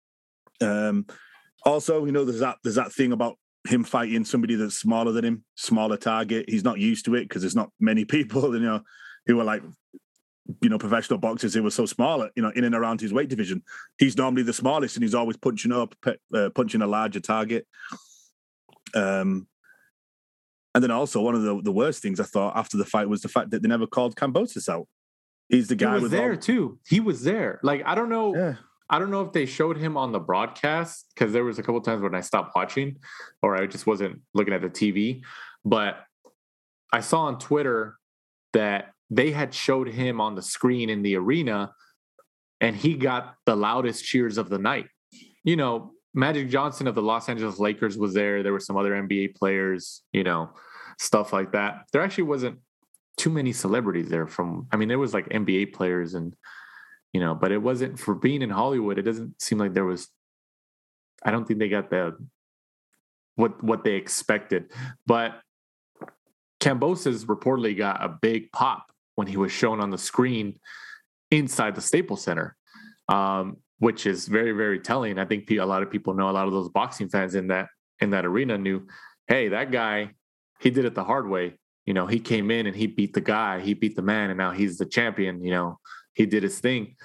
Also, there's that thing about him fighting somebody that's smaller than him, smaller target. He's not used to it because there's not many people, who are like, professional boxers who were so small, in and around his weight division. He's normally the smallest and he's always punching a larger target. And then also one of the worst things I thought after the fight was the fact that they never called Kambosos out. He's the guy he was there too. He was there. Like, I don't know. Yeah. I don't know if they showed him on the broadcast because there was a couple of times when I stopped watching or I just wasn't looking at the TV. But I saw on Twitter that they had showed him on the screen in the arena and he got the loudest cheers of the night. Magic Johnson of the Los Angeles Lakers was there. There were some other NBA players, stuff like that. There actually wasn't too many celebrities there there was like NBA players and, but it wasn't, for being in Hollywood, it doesn't seem like there was, I don't think they got what they expected. But Kambosos reportedly got a big pop when he was shown on the screen inside the Staples Center, which is very, very telling. I think a lot of people know, a lot of those boxing fans in that arena knew, hey, that guy, he did it the hard way. He came in and he beat the guy, he beat the man, and now he's the champion. He did his thing.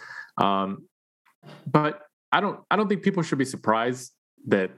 But I don't think people should be surprised that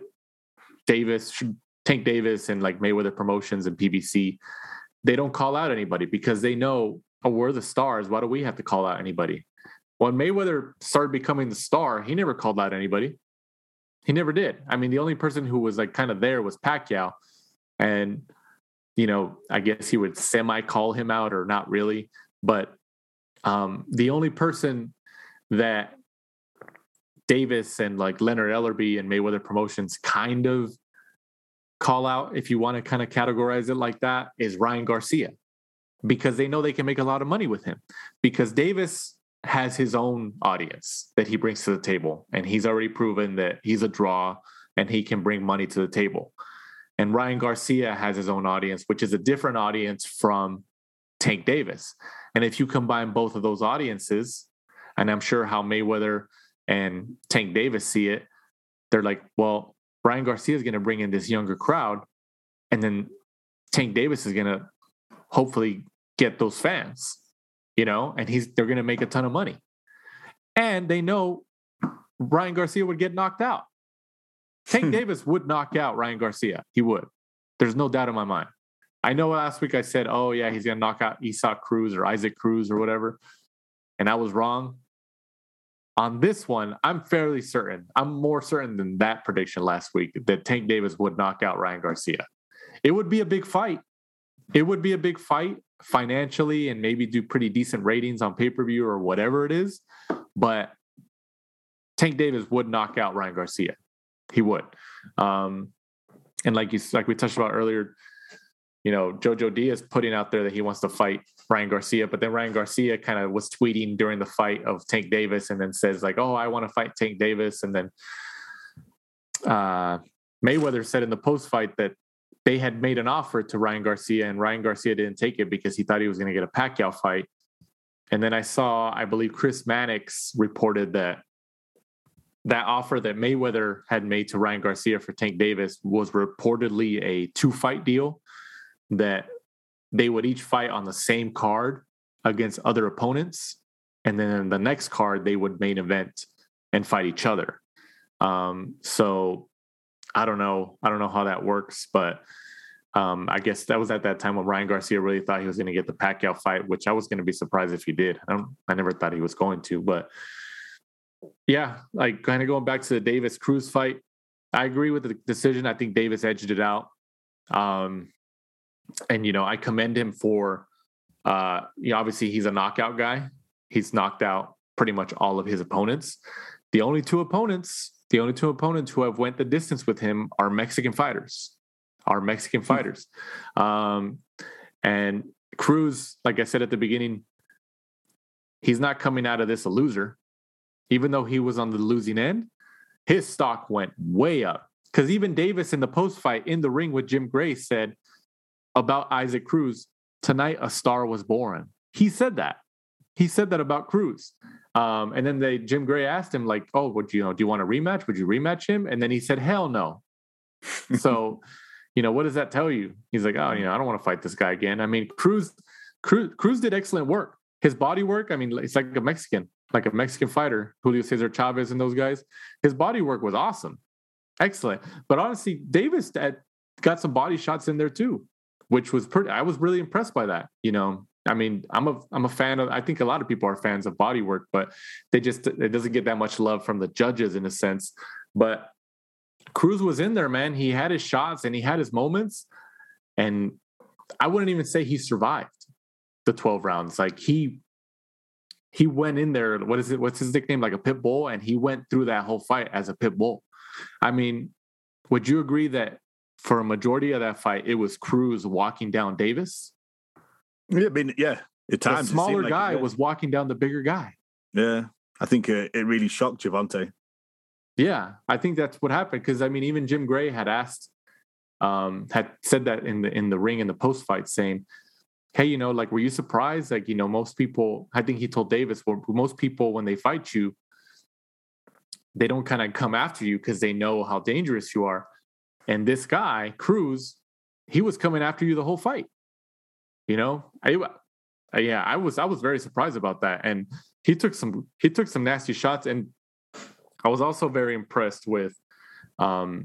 Tank Davis and like Mayweather Promotions and PBC, they don't call out anybody because they know, we're the stars. Why do we have to call out anybody? When Mayweather started becoming the star, he never called out anybody. He never did. The only person who was like kind of there was Pacquiao. And, I guess he would semi-call him out or not really. But the only person that Davis and like Leonard Ellerbe and Mayweather Promotions kind of call out, if you want to kind of categorize it like that, is Ryan Garcia, because they know they can make a lot of money with him, because Davis has his own audience that he brings to the table. And he's already proven that he's a draw and he can bring money to the table. And Ryan Garcia has his own audience, which is a different audience from Tank Davis. And if you combine both of those audiences, and I'm sure how Mayweather and Tank Davis see it, they're like, well, Ryan Garcia is going to bring in this younger crowd, and then Tank Davis is going to hopefully get those fans, and they're going to make a ton of money. And they know Ryan Garcia would get knocked out. Tank Davis would knock out Ryan Garcia. He would. There's no doubt in my mind. I know last week I said, oh, yeah, he's going to knock out Isaac Cruz or Isaac Cruz or whatever. And I was wrong. On this one, I'm fairly certain. I'm more certain than that prediction last week that Tank Davis would knock out Ryan Garcia. It would be a big fight. It would be a big fight financially and maybe do pretty decent ratings on pay-per-view or whatever it is. But Tank Davis would knock out Ryan Garcia. He would. And like we touched about earlier, Jojo Diaz putting out there that he wants to fight Ryan Garcia, but then Ryan Garcia kind of was tweeting during the fight of Tank Davis and then says like, oh, I want to fight Tank Davis. And then Mayweather said in the post-fight that they had made an offer to Ryan Garcia and Ryan Garcia didn't take it because he thought he was going to get a Pacquiao fight. And then I believe Chris Mannix reported that offer that Mayweather had made to Ryan Garcia for Tank Davis was reportedly a 2-fight deal, that they would each fight on the same card against other opponents. And then in the next card, they would main event and fight each other. So I don't know how that works, but I guess that was at that time when Ryan Garcia really thought he was going to get the Pacquiao fight, which I was going to be surprised if he did. I never thought he was going to, but yeah, like kind of going back to the Davis Cruz fight, I agree with the decision. I think Davis edged it out. And, I commend him for, obviously he's a knockout guy. He's knocked out pretty much all of his opponents. The only 2 opponents The only two opponents who have went the distance with him are Mexican fighters. And Cruz, like I said at the beginning, he's not coming out of this a loser. Even though he was on the losing end, his stock went way up. Because even Davis in the post-fight in the ring with Jim Gray said about Isaac Cruz, tonight a star was born. He said that. He said that about Cruz. And then Jim Gray asked him, like, oh, do you want a rematch? Would you rematch him? And then he said, hell no. So, what does that tell you? He's like, oh, I don't want to fight this guy again. I mean, Cruz did excellent work. His body work, I mean, it's like a Mexican fighter, Julio Cesar Chavez and those guys. His body work was awesome. Excellent. But honestly, Davis got some body shots in there too, which was I was really impressed by that. I mean, I'm a fan of, I think a lot of people are fans of body work, but it doesn't get that much love from the judges in a sense. But Cruz was in there, man. He had his shots and he had his moments. And I wouldn't even say he survived the 12 rounds. Like he went in there. What's his nickname? Like a pit bull. And he went through that whole fight as a pit bull. I mean, would you agree that for a majority of that fight, it was Cruz walking down Davis? Yeah, I mean, yeah. At times, the smaller guy was walking down the bigger guy. Yeah, I think it really shocked Gervonta. Yeah, I think that's what happened. Because I mean, even Jim Gray had said that in the ring in the post fight, saying, "Hey, were you surprised? Like, most people." I think he told Davis, "Well, most people when they fight you, they don't kind of come after you because they know how dangerous you are." And this guy, Cruz, he was coming after you the whole fight. I was very surprised about that. And he took some nasty shots. And I was also very impressed with how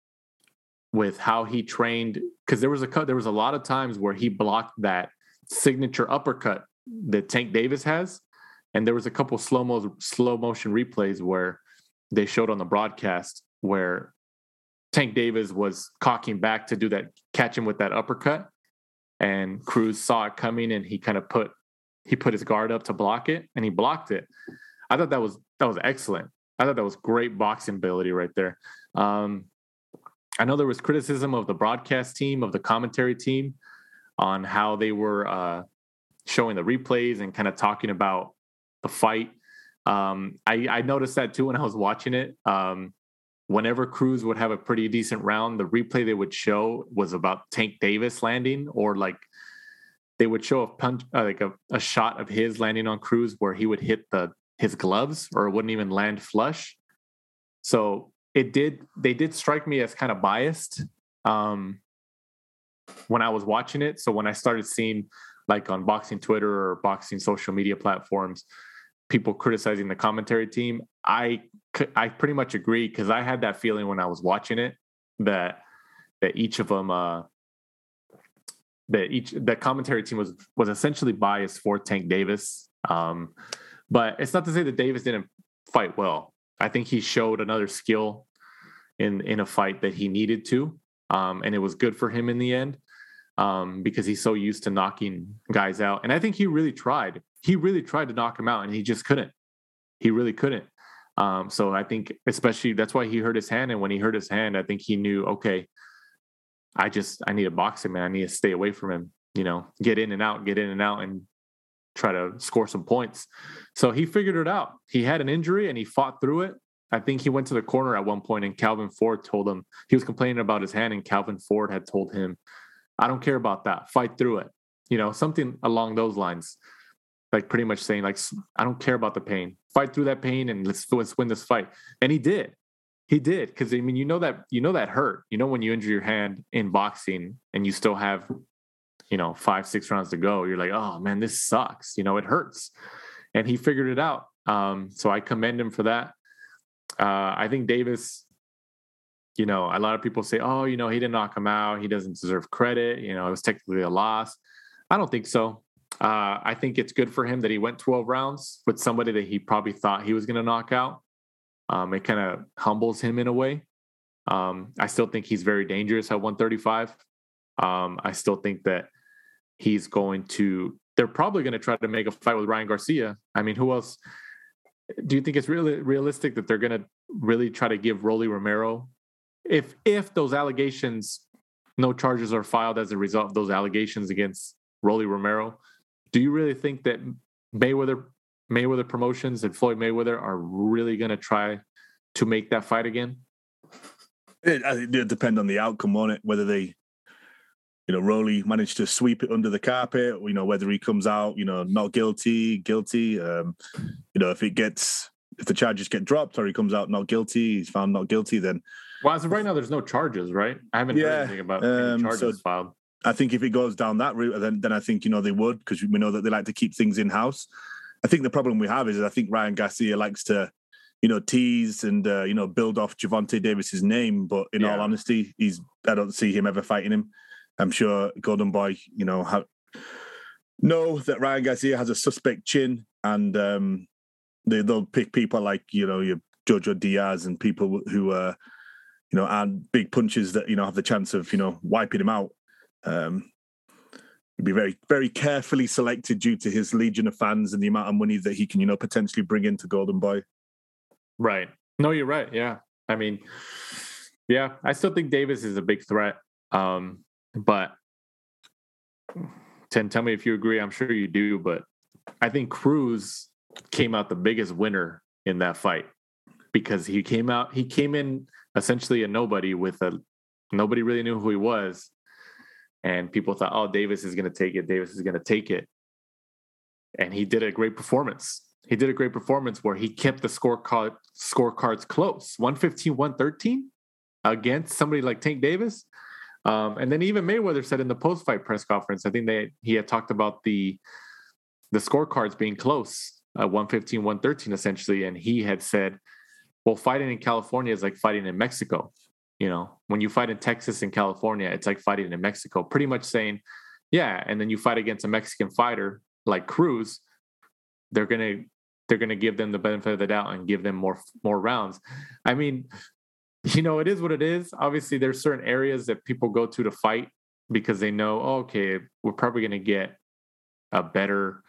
he trained, because there was a lot of times where he blocked that signature uppercut that Tank Davis has. And there was a couple slow motion replays where they showed on the broadcast where Tank Davis was cocking back to do that, catch him with that uppercut. And Cruz saw it coming, and he kind of put his guard up to block it, and he blocked it. I thought that was excellent. I thought that was great boxing ability right there. I know there was criticism of the broadcast team, of the commentary team, on how they were showing the replays and kind of talking about the fight. I noticed that too when I was watching it. Whenever Cruz would have a pretty decent round, the replay they would show was about Tank Davis landing, or like they would show a punch, like a shot of his landing on Cruz where he would hit his gloves, or it wouldn't even land flush. So they did strike me as kind of biased when I was watching it. So when I started seeing, like on boxing Twitter or boxing social media platforms, people criticizing the commentary team, I pretty much agree, because I had that feeling when I was watching it that each of them that commentary team was essentially biased for Tank Davis. But it's not to say that Davis didn't fight well. I think he showed another skill in a fight that he needed to, and it was good for him in the end, because he's so used to knocking guys out. And I think he really tried. He really tried to knock him out, and he just couldn't. He really couldn't. So I think especially that's why he hurt his hand. And when he hurt his hand, I think he knew, okay, I need to box him, man. I need to stay away from him, get in and out and try to score some points. So he figured it out. He had an injury and he fought through it. I think he went to the corner at one point, and Calvin Ford told him, he was complaining about his hand, and Calvin Ford had told him, I don't care about that. Fight through it. Something along those lines. Like pretty much saying, like, I don't care about the pain. Fight through that pain and let's win this fight. And he did. He did. Because, I mean, that hurt. When you injure your hand in boxing and you still have, 5-6 rounds to go, you're like, oh, man, this sucks. It hurts. And he figured it out. So I commend him for that. I think Davis, a lot of people say, oh, he didn't knock him out. He doesn't deserve credit. It was technically a loss. I don't think so. I think it's good for him that he went 12 rounds with somebody that he probably thought he was going to knock out. It kind of humbles him in a way. I still think he's very dangerous at 135. I still think that they're probably going to try to make a fight with Ryan Garcia. I mean, who else? do you think it's really realistic that they're going to really try to give Rolly Romero, if those allegations, no charges are filed as a result of those allegations against Rolly Romero, do you really think that Mayweather Promotions and Floyd Mayweather are really going to try to make that fight again? It depend on the outcome on it, whether they, Rolly managed to sweep it under the carpet, or, whether he comes out, not guilty. If the charges get dropped or he comes out not guilty, he's found not guilty, then. Well, as of right now, there's no charges, right? I haven't heard anything about any charges filed. I think if it goes down that route, then I think, they would, because we know that they like to keep things in-house. I think the problem we have is I think Ryan Garcia likes to, tease and, build off Gervonta Davis's name. But in all honesty, I don't see him ever fighting him. I'm sure Golden Boy, know that Ryan Garcia has a suspect chin, and they'll pick people like, your Jojo Diaz and people who, aren't big punches that, have the chance of, wiping him out. He'd be very, very carefully selected due to his legion of fans and the amount of money that he can, potentially bring into Golden Boy. Right. No, you're right. Yeah. I mean, yeah, I still think Davis is a big threat. But tell me if you agree. I'm sure you do, but I think Cruz came out the biggest winner in that fight, because he came in essentially a nobody nobody really knew who he was. And people thought, oh, Davis is going to take it. Davis is going to take it. And he did a great performance. He did a great performance where he kept the scorecards close, 115-113 against somebody like Tank Davis. And then even Mayweather said in the post-fight press conference, I think he had talked about the scorecards being close, 115-113 essentially. And he had said, well, fighting in California is like fighting in Mexico. When you fight in Texas and California, it's like fighting in Mexico, pretty much saying, yeah. And then you fight against a Mexican fighter like Cruz, they're going to give them the benefit of the doubt and give them more rounds. I mean, it is what it is. Obviously, there's certain areas that people go to fight because they know, okay, we're probably going to get a better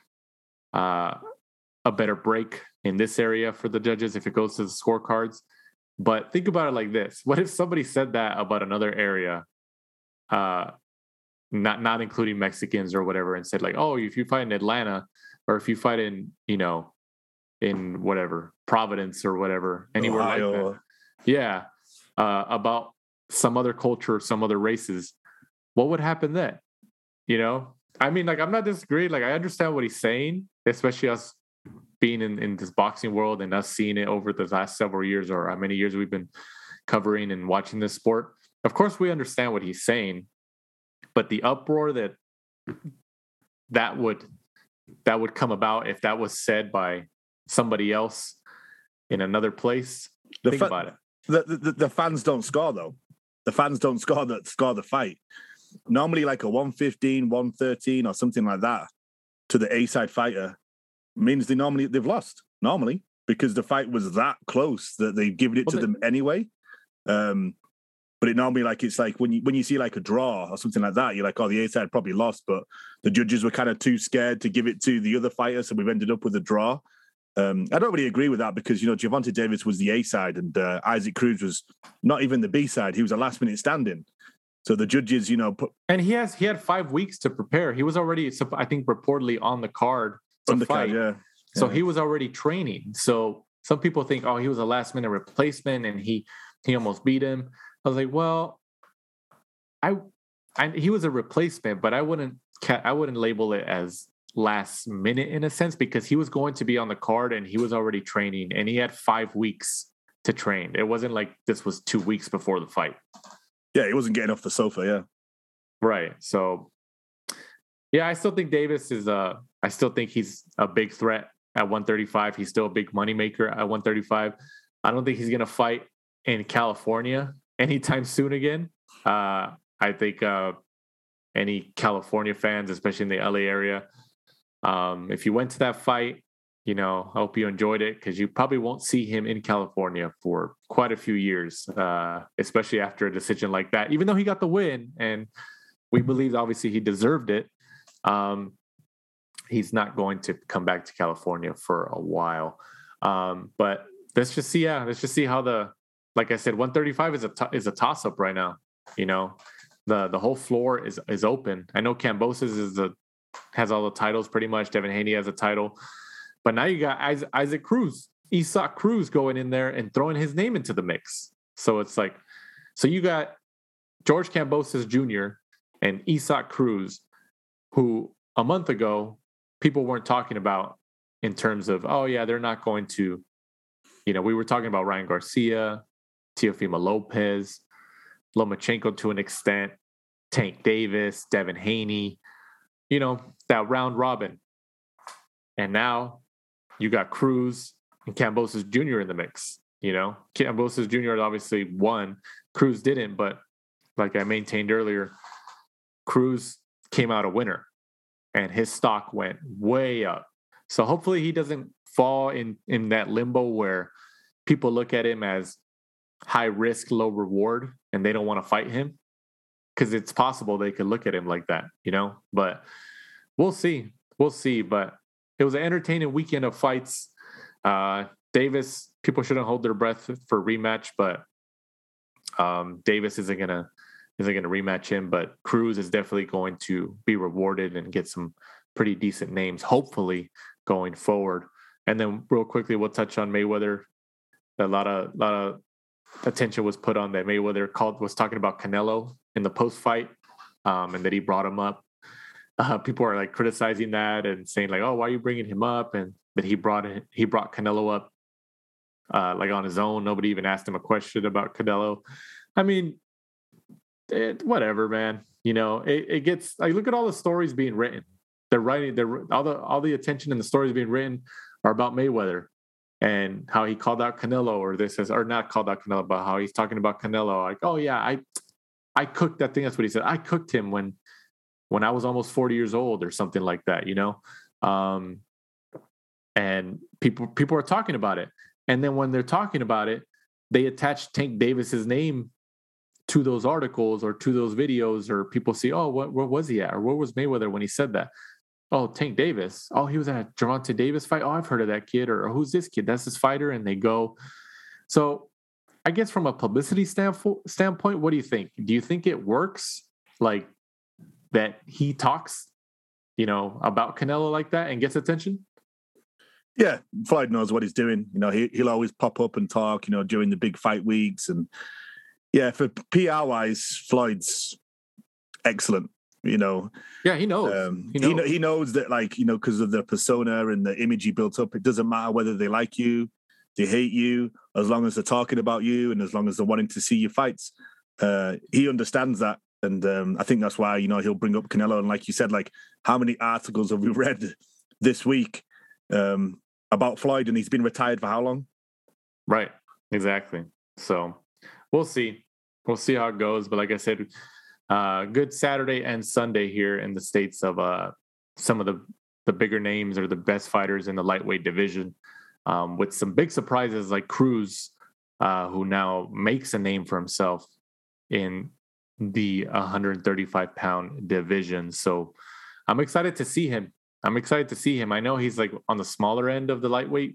break in this area for the judges if it goes to the scorecards. But think about it like this. What if somebody said that about another area, not including Mexicans or whatever, and said like, oh, if you fight in Atlanta or if you fight in, in whatever, Providence or whatever, anywhere Ohio. Like that. Yeah. About some other culture, some other races, what would happen then? I mean, like, I'm not disagreeing. Like, I understand what he's saying, especially us being in this boxing world and us seeing it over the last several years, or how many years we've been covering and watching this sport. Of course, we understand what he's saying, but the uproar that would come about if that was said by somebody else in another place. Think about it. The fans don't score, though. The fans don't score the fight. Normally, like a 115, 113 or something like that to the A-side fighter means they've lost, normally, because the fight was that close that they've given it to them anyway. But it normally, like, it's like when you see like a draw or something like that, you're like, oh, the A-side probably lost, but the judges were kind of too scared to give it to the other fighter, so we've ended up with a draw. I don't really agree with that because, Gervonta Davis was the A-side and Isaac Cruz was not even the B-side. He was a last-minute stand-in. So the judges, And he had 5 weeks to prepare. He was already, I think, reportedly on the card to fight. Card, yeah. So he was already training. So some people think, oh, he was a last-minute replacement and he almost beat him. I was like, well, he was a replacement, but I wouldn't label it as last minute in a sense, because he was going to be on the card and he was already training and he had 5 weeks to train. It wasn't like this was 2 weeks before the fight. Yeah, he wasn't getting off the sofa. Yeah. Right. So yeah, I still think Davis I still think he's a big threat at 135. He's still a big moneymaker at 135. I don't think he's going to fight in California anytime soon again. I think any California fans, especially in the LA area, if you went to that fight, I hope you enjoyed it, because you probably won't see him in California for quite a few years, especially after a decision like that. Even though he got the win and we believe obviously he deserved it, he's not going to come back to California for a while. But let's just see. Yeah, let's just see how like I said, 135 is a toss up right now. You know, the whole floor is open. I know Kambosos has all the titles pretty much. Devin Haney has a title, but now you got Isaac Cruz, Isaac Cruz going in there and throwing his name into the mix. So it's like, so you got George Kambosos Jr. and Isaac Cruz, who a month ago people weren't talking about in terms of, oh yeah, they're not going to, you know, we were talking about Ryan Garcia, Teofimo Lopez, Lomachenko to an extent, Tank Davis, Devin Haney, you know, that round robin. And now you got Cruz and Kambosos Jr. in the mix. You know, Kambosos Jr. obviously won. Cruz didn't, but like I maintained earlier, Cruz came out a winner and his stock went way up. So hopefully he doesn't fall in that limbo where people look at him as high risk, low reward, and they don't want to fight him. Because it's possible they could look at him like that, you know? But we'll see. We'll see. But it was an entertaining weekend of fights. Davis, people shouldn't hold their breath for rematch, but Davis isn't gonna rematch him. But Cruz is definitely going to be rewarded and get some pretty decent names, hopefully, going forward. And then real quickly, we'll touch on Mayweather. A lot of attention was put on that Mayweather was talking about Canelo in the post fight, and that he brought him up. People are like criticizing that and saying like, "Oh, why are you bringing him up?" But he brought Canelo up like on his own. Nobody even asked him a question about Canelo. I mean, whatever, man. You know, it gets like, look at all the stories being written. They're writing. All the attention and the stories being written are about Mayweather and how he called out Canelo, or not called out Canelo, but how he's talking about Canelo. Like, oh yeah, I cooked that thing. That's what he said. I cooked him when I was almost 40 years old or something like that, you know? And people are talking about it. And then when they're talking about it, they attach Tank Davis's name to those articles or to those videos, or people see, oh, where was he at? Or where was Mayweather when he said that? Oh, Tank Davis. Oh, he was at a Gervonta Davis fight. Oh, I've heard of that kid. Or who's this kid? That's this fighter. And they go. So I guess from a publicity standpoint, what do you think? Do you think it works? Like that he talks, you know, about Canelo like that and gets attention? Yeah, Floyd knows what he's doing. You know, he'll always pop up and talk, you know, during the big fight weeks. And yeah, for PR-wise, Floyd's excellent. You know, yeah, he knows. He knows that, like, you know, because of the persona and the image he built up, it doesn't matter whether they like you, they hate you, as long as they're talking about you and as long as they're wanting to see your fights. He understands that. And I think that's why, you know, he'll bring up Canelo. And like you said, like, how many articles have we read this week about Floyd, and he's been retired for how long? Right. Exactly. So we'll see. We'll see how it goes. But like I said, good Saturday and Sunday here in the States of some of the bigger names or the best fighters in the lightweight division, with some big surprises like Cruz, who now makes a name for himself in the 135-pound division. So I'm excited to see him. I know he's like on the smaller end of the lightweight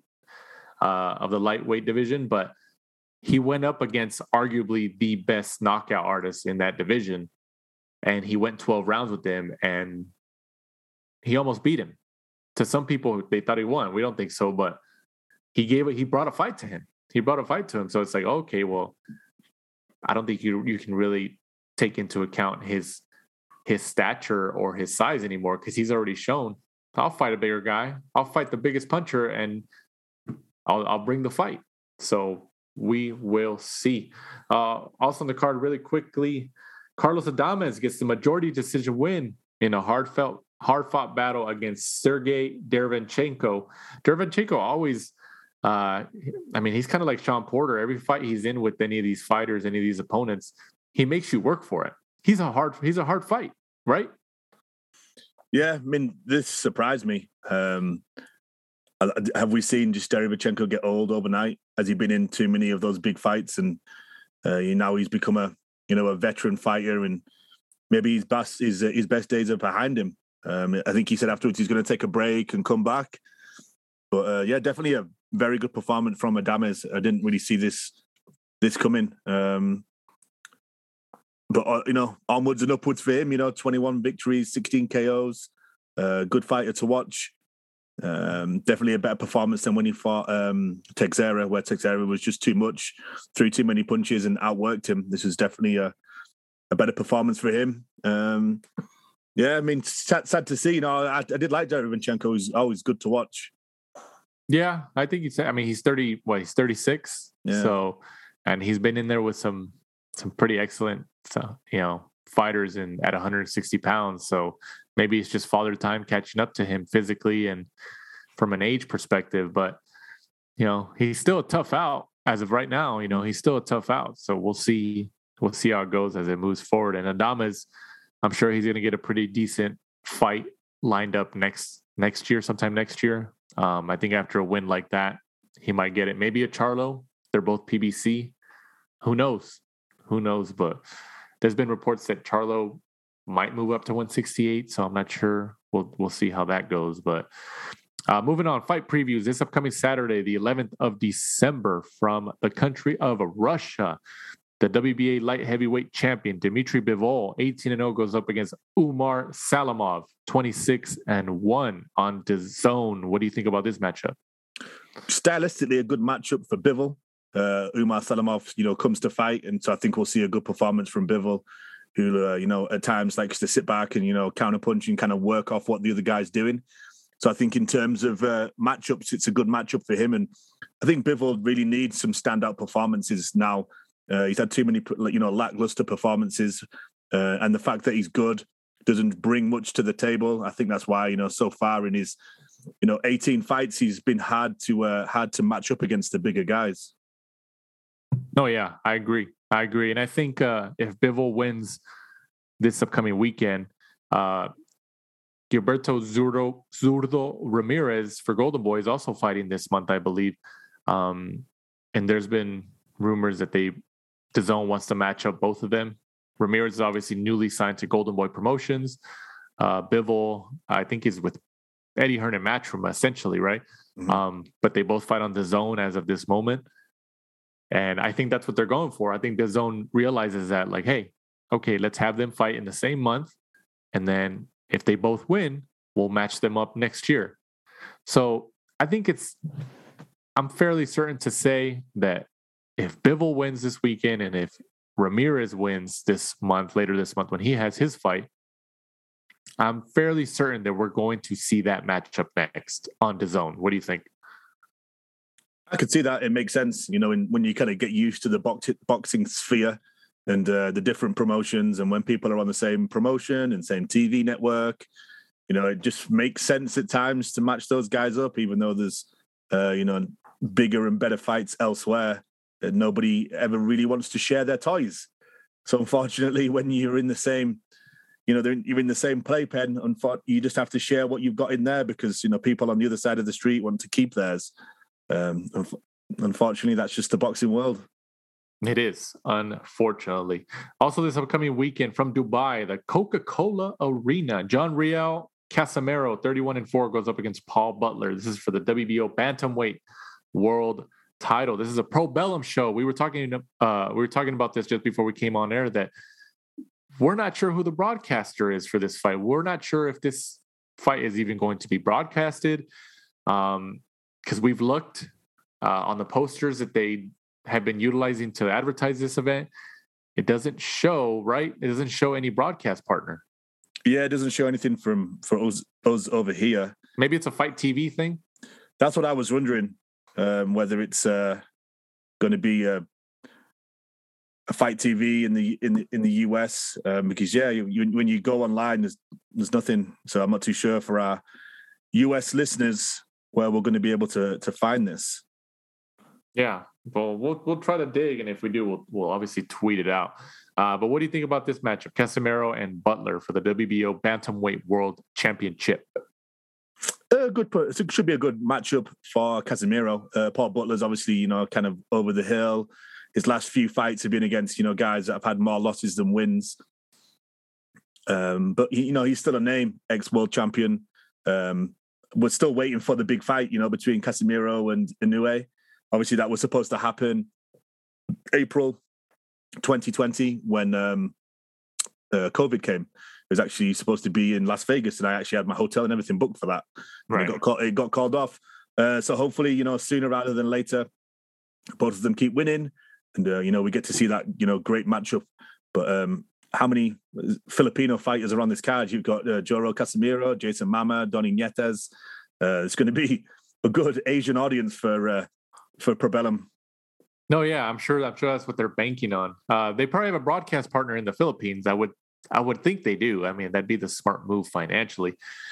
division, but he went up against arguably the best knockout artist in that division. And he went 12 rounds with him, and he almost beat him. To some people, they thought he won. We don't think so, but he brought a fight to him. So it's like, okay, well, I don't think you can really take into account his stature or his size anymore, because he's already shown, I'll fight a bigger guy. I'll fight the biggest puncher, and I'll bring the fight. So we will see. Also on the card, really quickly, Carlos Adames gets the majority decision win in a hard-fought battle against Sergey Derevyanchenko. Derevyanchenko always, he's kind of like Sean Porter. Every fight he's in with any of these fighters, any of these opponents, he makes you work for it. He's a hard fight, right? Yeah, I mean, this surprised me. Have we seen just Derevyanchenko get old overnight? Has he been in too many of those big fights, and now he's become a veteran fighter, and maybe his best days are behind him. I think he said afterwards he's going to take a break and come back. But yeah, definitely a very good performance from Adames. I didn't really see this coming. But, onwards and upwards for him, 21 victories, 16 KOs, good fighter to watch. Definitely a better performance than when he fought Teixeira, where Teixeira was just too much, threw too many punches and outworked him. This is definitely a better performance for him. Sad to see. I did like Derevyanchenko. He's always good to watch. Yeah, I think he's 30. He's 36. Yeah. So, and he's been in there with some pretty excellent, fighters at 160 pounds. So maybe it's just father time catching up to him physically and from an age perspective. But, he's still a tough out as of right now. He's still a tough out. So we'll see how it goes as it moves forward. And Adames, I'm sure he's going to get a pretty decent fight lined up next year, sometime next year. I think after a win like that, he might get it. Maybe a Charlo. They're both PBC. Who knows? But there's been reports that Charlo might move up to 168, so I'm not sure. We'll see how that goes. But moving on, fight previews this upcoming Saturday, the 11th of December, from the country of Russia. The WBA light heavyweight champion Dmitry Bivol, 18-0, goes up against Umar Salamov, 26-1 on DAZN. What do you think about this matchup? Stylistically, a good matchup for Bivol. Umar Salamov, comes to fight, and so I think we'll see a good performance from Bivol, who, at times likes to sit back and, counterpunch and kind of work off what the other guy's doing. So I think in terms of matchups, it's a good matchup for him. And I think Bivol really needs some standout performances now. He's had too many, lackluster performances, and the fact that he's good doesn't bring much to the table. I think that's why, so far in his, 18 fights, he's been hard to match up against the bigger guys. Oh yeah, I agree. And I think if Bivol wins this upcoming weekend, Gilberto Zurdo Ramirez for Golden Boy is also fighting this month, I believe. And there's been rumors that DAZN wants to match up both of them. Ramirez is obviously newly signed to Golden Boy Promotions. Bivol, I think, is with Eddie Hearn and Matchroom, essentially, right? Mm-hmm. But they both fight on DAZN as of this moment. And I think that's what they're going for. I think DAZN realizes that, like, hey, okay, let's have them fight in the same month. And then if they both win, we'll match them up next year. So I think I'm fairly certain to say that if Bivol wins this weekend and if Ramirez wins later this month when he has his fight, I'm fairly certain that we're going to see that matchup next on DAZN. What do you think? I could see that. It makes sense, when you kind of get used to the boxing sphere and the different promotions, and when people are on the same promotion and same TV network, it just makes sense at times to match those guys up, even though there's, bigger and better fights elsewhere. Nobody ever really wants to share their toys. So unfortunately, when you're in the same, you're in the same playpen, you just have to share what you've got in there because, people on the other side of the street want to keep theirs. Unfortunately, that's just the boxing world. It is, unfortunately. Also, this upcoming weekend from Dubai, the Coca-Cola Arena, John Riel Casimero, 31-4, goes up against Paul Butler. This is for the WBO bantamweight world title. This is a Pro Bellum show. We were talking about this just before we came on air, that we're not sure who the broadcaster is for this fight. We're not sure if this fight is even going to be broadcasted. Because we've looked on the posters that they have been utilizing to advertise this event. It doesn't show, right? It doesn't show any broadcast partner. Yeah, it doesn't show anything for us over here. Maybe it's a Fight TV thing. That's what I was wondering, whether it's going to be a Fight TV in the US, because when you go online, there's nothing. So I'm not too sure for our US listeners where we're going to be able to find this. Yeah, well, we'll try to dig, and if we do, we'll obviously tweet it out. But what do you think about this matchup, Casimero and Butler for the WBO Bantamweight World Championship? It should be a good matchup for Casimero. Paul Butler's obviously, kind of over the hill. His last few fights have been against, guys that have had more losses than wins. But he's still a name, ex-world champion. we're still waiting for the big fight, between Casemiro and Inoue. Obviously, that was supposed to happen April 2020 when COVID came. It was actually supposed to be in Las Vegas, and I actually had my hotel and everything booked for that. Right. It got called off. So hopefully, sooner rather than later, both of them keep winning, and we get to see that great matchup. But how many Filipino fighters are on this card? You've got Joro Casemiro, Jason Mama, Donny Nietes. It's going to be a good Asian audience for Probellum. No, yeah, I'm sure that's what they're banking on. They probably have a broadcast partner in the Philippines. I would think they do. I mean, that'd be the smart move financially.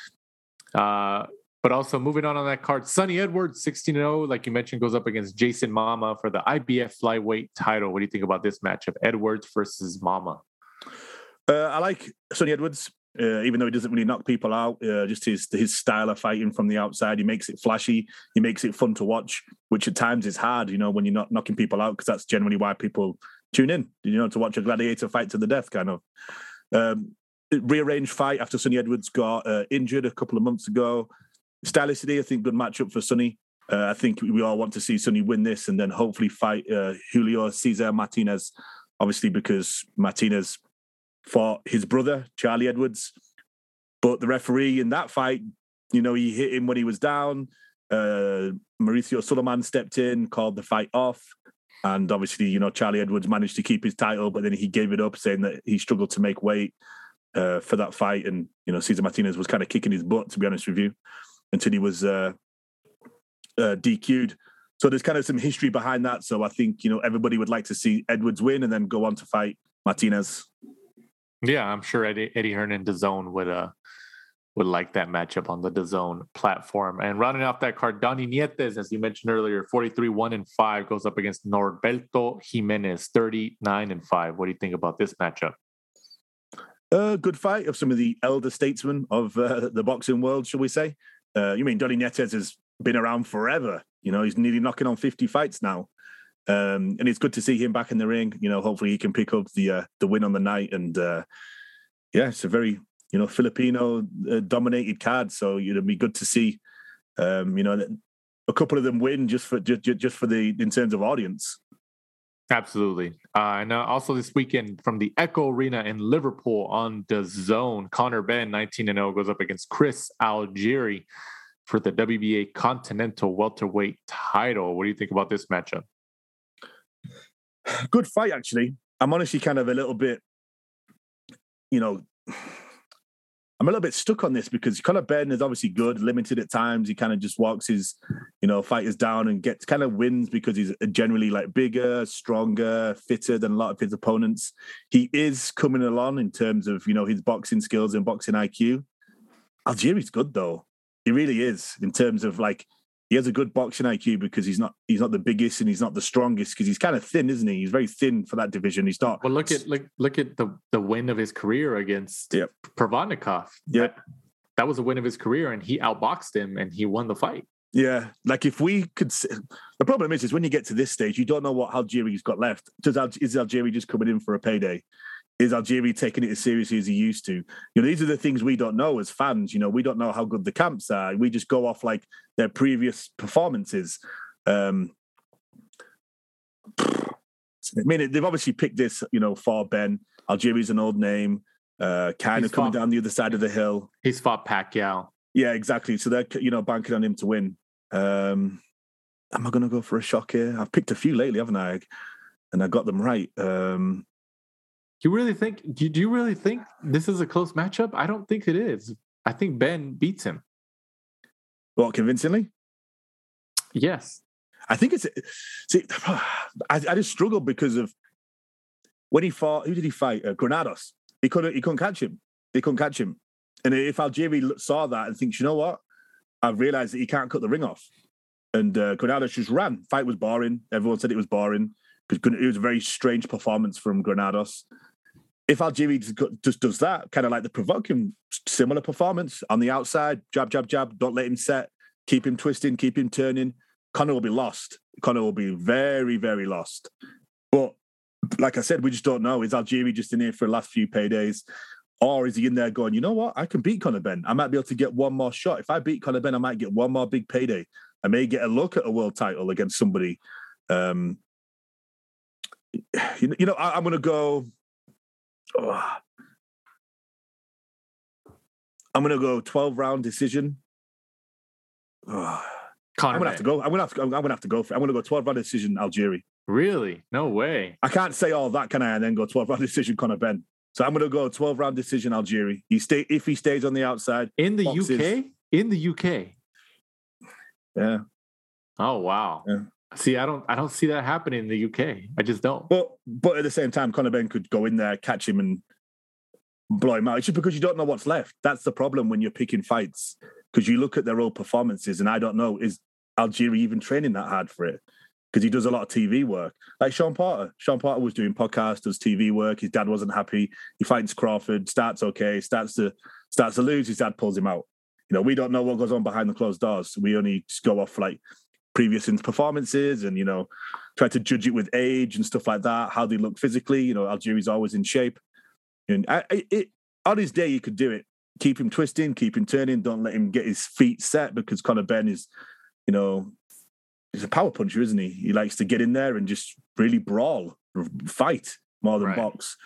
But also moving on that card, Sonny Edwards, 16-0, like you mentioned, goes up against Jason Mama for the IBF flyweight title. What do you think about this matchup, Edwards versus Mama? I like Sonny Edwards, even though he doesn't really knock people out. Just his style of fighting from the outside, he makes it flashy. He makes it fun to watch, which at times is hard, when you're not knocking people out, because that's generally why people tune in, to watch a gladiator fight to the death, kind of. Rearranged fight after Sonny Edwards got injured a couple of months ago. Stylistically, I think good matchup for Sonny. I think we all want to see Sonny win this and then hopefully fight Julio Cesar Martinez, obviously because Martinez fought his brother, Charlie Edwards. But the referee in that fight, he hit him when he was down. Mauricio Suleiman stepped in, called the fight off. And obviously, Charlie Edwards managed to keep his title, but then he gave it up, saying that he struggled to make weight for that fight. And, Cesar Martinez was kind of kicking his butt, to be honest with you, until he was DQ'd. So there's kind of some history behind that. So I think, everybody would like to see Edwards win and then go on to fight Martinez. Yeah, I'm sure Eddie Hearn and DAZN would like that matchup on the DAZN platform. And rounding off that card, Donny Nietes, as you mentioned earlier, 43-1-5, goes up against Norberto Jimenez, 39-5. What do you think about this matchup? Good fight of some of the elder statesmen of the boxing world, shall we say. You mean Donny Nietes has been around forever. He's nearly knocking on 50 fights now. And it's good to see him back in the ring. Hopefully he can pick up the win on the night. And it's a very, Filipino dominated card. So it'd be good to see, a couple of them win just for in terms of audience. Absolutely. And also this weekend from the Echo Arena in Liverpool on DAZN, Conor Benn, 19-0, goes up against Chris Algieri for the WBA Continental Welterweight title. What do you think about this matchup? Good fight, actually. I'm honestly kind of a little bit, I'm a little bit stuck on this because Conor Benn is obviously good, limited at times. He kind of just walks his, fighters down and gets kind of wins because he's generally like bigger, stronger, fitter than a lot of his opponents. He is coming along in terms of, his boxing skills and boxing IQ. Algieri's good though. He really is in terms of he has a good boxing IQ because he's not the biggest and he's not the strongest because he's kind of thin, isn't he? He's very thin for that division. He's not. Well, look at the win of his career against Provodnikov. Yeah, that was a win of his career, and he outboxed him and he won the fight. Yeah, if we could, the problem is when you get to this stage, you don't know what Algieri's got left. Is Algieri just coming in for a payday? Is Algieri taking it as seriously as he used to? These are the things we don't know as fans. We don't know how good the camps are. We just go off their previous performances. I mean, they've obviously picked this, for Ben. Algieri's an old name, kind of coming down the other side of the hill. He's fought Pacquiao. Yeah, exactly. So they're, banking on him to win. Am I going to go for a shock here? I've picked a few lately, haven't I? And I got them right. Do you really think this is a close matchup? I don't think it is. I think Ben beats him. What, convincingly? Yes. I think it's... See, I just struggle because of when he fought... Who did he fight? Granados. He couldn't catch him. And if Algieri saw that and thinks, you know what? I've realised that he can't cut the ring off. And Granados just ran. Fight was boring. Everyone said it was boring. Because it was a very strange performance from Granados. If Algieri just does that, kind of like the Provokin, similar performance on the outside, jab, jab, jab, don't let him set, keep him twisting, keep him turning, Conor will be lost. Conor will be very, very lost. But like I said, we just don't know. Is Algieri just in here for the last few paydays? Or is he in there going, you know what? I can beat Conor Benn. I might be able to get one more shot. If I beat Conor Benn, I might get one more big payday. I may get a look at a world title against somebody. I'm going to go... I'm going to go 12-round decision. I'm going to have to go. I'm going to have to go for it. I'm going to go 12-round decision, Algieri. Really? No way. I can't say all that, can I? And then go 12-round decision, Conor Benn. So I'm going to go 12-round decision, Algieri. If he stays on the outside. In the UK? In the UK? Yeah. Oh, wow. Yeah. See, I don't see that happening in the UK. I just don't. But at the same time, Conor Benn could go in there, catch him and blow him out. It's just because you don't know what's left. That's the problem when you're picking fights. Because you look at their old performances and I don't know, is Algieri even training that hard for it? Because he does a lot of TV work. Like Sean Porter. Sean Porter was doing podcasts, does TV work. His dad wasn't happy. He fights Crawford, starts okay, starts to lose. His dad pulls him out. You know, we don't know what goes on behind the closed doors. So we only just go off like previous performances and, you know, try to judge it with age and stuff like that, how they look physically. You know, Algieri's always in shape. And on his day, you could do it. Keep him twisting, keep him turning. Don't let him get his feet set because Conor Benn is, you know, he's a power puncher, isn't he? He likes to get in there and just really brawl, fight more than box.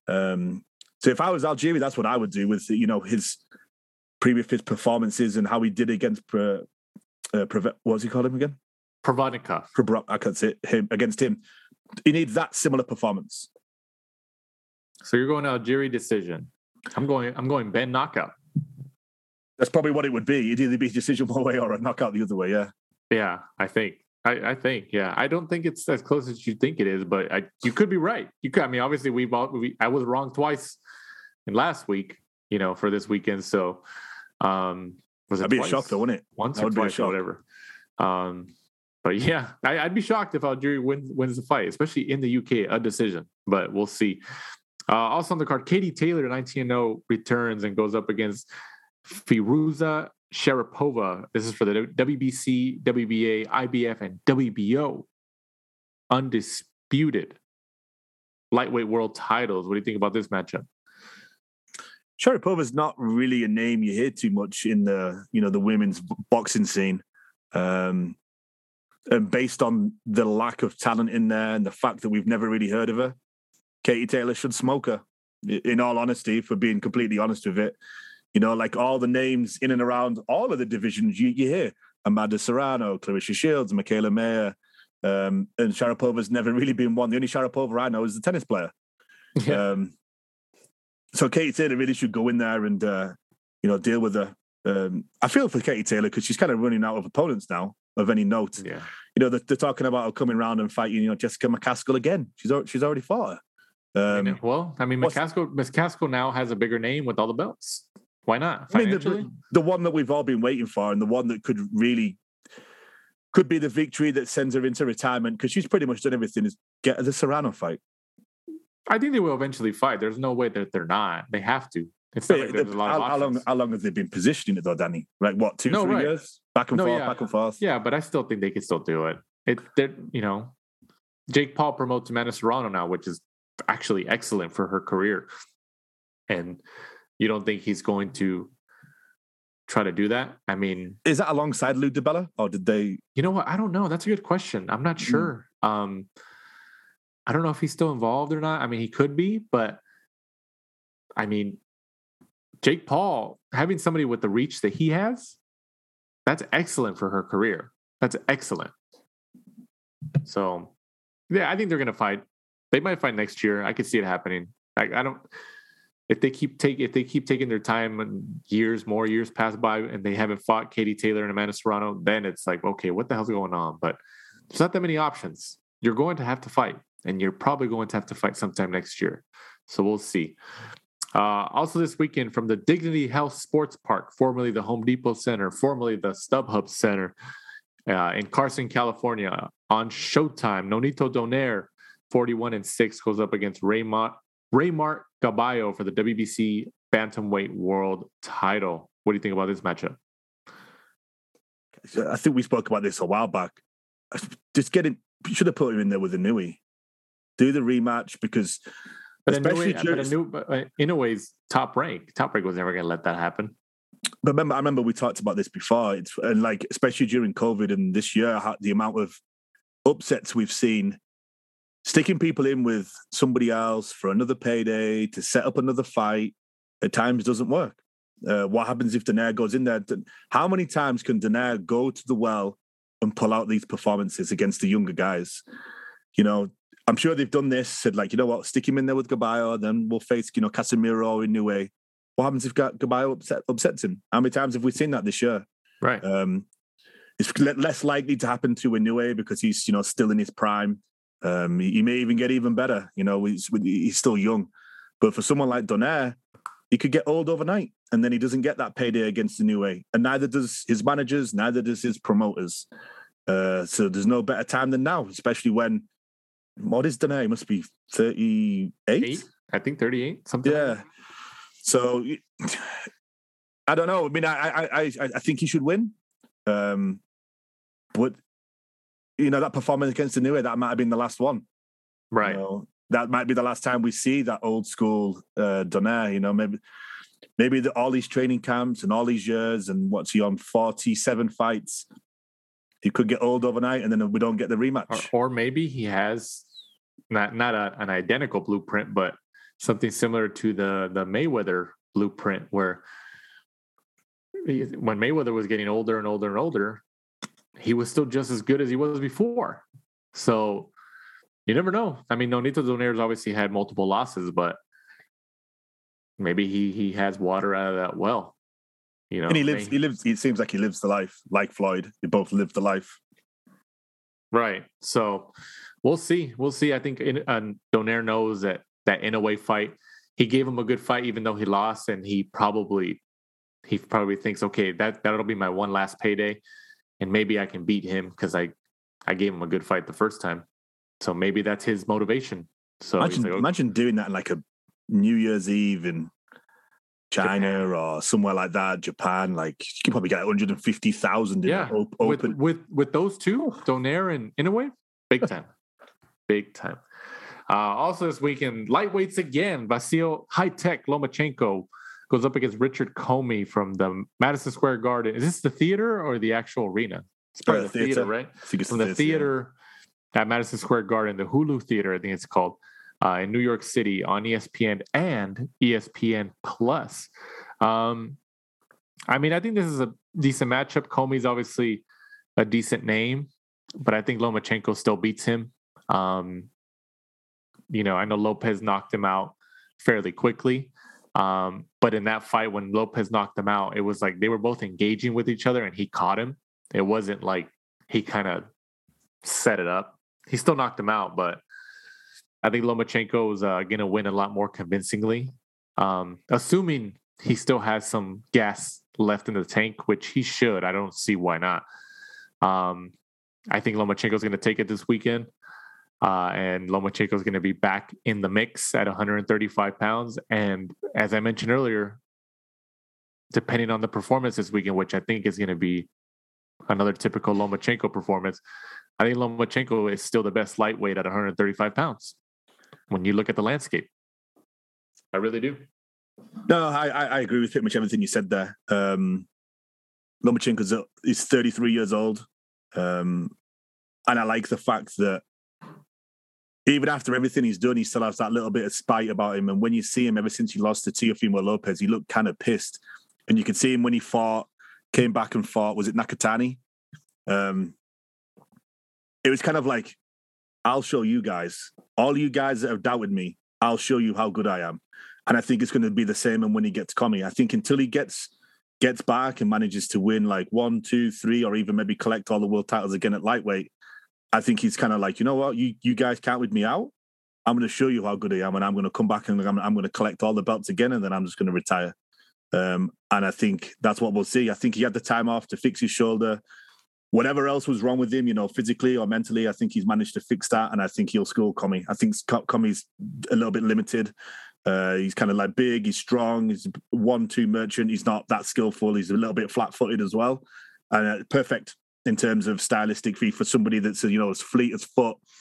So if I was Algieri, that's what I would do with, you know, his previous performances and how he did against, what was he called him again? Provodnikov. I can't say him against him. He needs that similar performance. So you're going to Algieri decision. I'm going Benn knockout. That's probably what it would be. It'd either be a decision one way or a knockout the other way. Yeah. Yeah, I think. I think. Yeah, I don't think it's as close as you think it is, but you could be right. You could. I mean, obviously, I was wrong twice in last week. You know, for this weekend. So, was it? That'd be a shock, though, wouldn't it? Once or twice, or whatever. But yeah, I'd be shocked if Algieri wins the fight, especially in the UK, a decision. But we'll see. Also on the card, Katie Taylor, 19-0, returns and goes up against Firuza Sharapova. This is for the WBC, WBA, IBF, and WBO undisputed lightweight world titles. What do you think about this matchup? Sharapova's not really a name you hear too much in the women's boxing scene. And based on the lack of talent in there and the fact that we've never really heard of her, Katie Taylor should smoke her, in all honesty, for being completely honest with it. You know, like all the names in and around all of the divisions you hear. Amanda Serrano, Clarissa Shields, Michaela Mayer, and Sharapova's never really been one. The only Sharapova I know is the tennis player. Yeah. So Katie Taylor really should go in there and, deal with her. I feel for Katie Taylor because she's kind of running out of opponents now of any note. Yeah. You know, they're talking about her coming around and fighting, you know, Jessica McCaskill again. She's already fought her. McCaskill now has a bigger name with all the belts. Why not? I mean, the one that we've all been waiting for and the one that could be the victory that sends her into retirement because she's pretty much done everything is get her the Serrano fight. I think they will eventually fight. There's no way that they're not. They have to. It's not like there's a lot of options. How long have they been positioning it though, Danny? Like what, 2-3 years? Back and forth. Yeah, but I still think they can still do it. Jake Paul promotes Amanda Serrano now, which is actually excellent for her career. And you don't think he's going to try to do that? I mean, is that alongside Lou DiBella, or did they? You know what? I don't know. That's a good question. I'm not sure. I don't know if he's still involved or not. I mean, he could be, but I mean, Jake Paul having somebody with the reach that he has, that's excellent for her career. That's excellent. So, yeah, I think they're going to fight. They might fight next year. I could see it happening. If they keep taking their time and more years pass by and they haven't fought Katie Taylor and Amanda Serrano, then it's like, okay, what the hell's going on? But there's not that many options. You're going to have to fight, and you're probably going to have to fight sometime next year. So we'll see. Also this weekend from the Dignity Health Sports Park, formerly the Home Depot Center, formerly the StubHub Center in Carson, California, on Showtime, Nonito Donaire, 41-6, goes up against Raymart Gaballo for the WBC Bantamweight World Title. What do you think about this matchup? I think we spoke about this a while back. Should have put him in there with Inoue. Do the rematch because But Especially Inoue's top rank was never going to let that happen. But I remember we talked about this before. And like, especially during COVID and this year, the amount of upsets we've seen, sticking people in with somebody else for another payday to set up another fight at times doesn't work. What happens if Donaire goes in there? How many times can Donaire go to the well and pull out these performances against the younger guys? You know, I'm sure they've done this, said like, you know what, stick him in there with Gabayo, then we'll face, you know, Casemiro or Inoue. What happens if Gabayo upsets him? How many times have we seen that this year? Right. It's less likely to happen to Inoue because he's, you know, still in his prime. He may even get even better. You know, he's still young. But for someone like Donaire, he could get old overnight, and then he doesn't get that payday against Inoue. And neither does his managers, neither does his promoters. So there's no better time than now, especially when, what is Donaire? He must be 38? I think 38, something. Yeah. Like that. So I don't know. I mean, I think he should win. But you know, that performance against Inoue, that might have been the last one. Right. You know, that might be the last time we see that old school Donaire. You know, maybe all these training camps and all these years and what's he on 47 fights. He could get old overnight, and then we don't get the rematch. Or maybe he has not an identical blueprint, but something similar to the Mayweather blueprint, where when Mayweather was getting older and older and older, he was still just as good as he was before. So you never know. I mean, Nonito Donaire's obviously had multiple losses, but maybe he has water out of that well. You know, and he lives. It seems like he lives the life, like Floyd. They both live the life. Right. So we'll see. I think Donaire knows that Inoue fight, he gave him a good fight, even though he lost, and he probably thinks, okay, that'll be my one last payday, and maybe I can beat him because I gave him a good fight the first time. So maybe that's his motivation. So imagine doing that in like a New Year's Eve in China or somewhere like that, Japan. Like you can probably get 150,000 open. With those two, Donaire and Inoue, big time. Big time. Also this weekend, lightweights again. Vasil High-Tech Lomachenko goes up against Richard Comey from the Madison Square Garden. Is this the theater or the actual arena? It's part of the theater, right? I think it's from the theater at Madison Square Garden, the Hulu Theater, I think it's called, in New York City on ESPN and ESPN Plus. I mean, I think this is a decent matchup. Comey's obviously a decent name, but I think Lomachenko still beats him. You know, I know Lopez knocked him out fairly quickly. But in that fight, when Lopez knocked him out, it was like they were both engaging with each other and he caught him. It wasn't like he kind of set it up. He still knocked him out, but I think Lomachenko is going to win a lot more convincingly. Assuming he still has some gas left in the tank, which he should. I don't see why not. I think Lomachenko is going to take it this weekend. And Lomachenko is going to be back in the mix at 135 pounds. And as I mentioned earlier, depending on the performance this weekend, which I think is going to be another typical Lomachenko performance, I think Lomachenko is still the best lightweight at 135 pounds when you look at the landscape. I really do. No, I agree with pretty much everything you said there. Lomachenko is 33 years old. And I like the fact that even after everything he's done, he still has that little bit of spite about him. And when you see him ever since he lost to Teofimo Lopez, he looked kind of pissed. And you could see him when he came back and fought, was it Nakatani? It was kind of like, I'll show you guys. All you guys that have doubted me, I'll show you how good I am. And I think it's going to be the same and when he gets Comey. I think until he gets back and manages to win like 1, 2, 3, or even maybe collect all the world titles again at lightweight, I think he's kind of like, you know what, you guys counted me out. I'm going to show you how good I am, and I'm going to come back and I'm going to collect all the belts again, and then I'm just going to retire. And I think that's what we'll see. I think he had the time off to fix his shoulder. Whatever else was wrong with him, you know, physically or mentally, I think he's managed to fix that, and I think he'll school Comey. I think Comey's a little bit limited. He's kind of like big, he's strong, he's 1-2 merchant. He's not that skillful. He's a little bit flat-footed as well. And perfect in terms of stylistic feat for somebody that's, you know, as fleet as foot,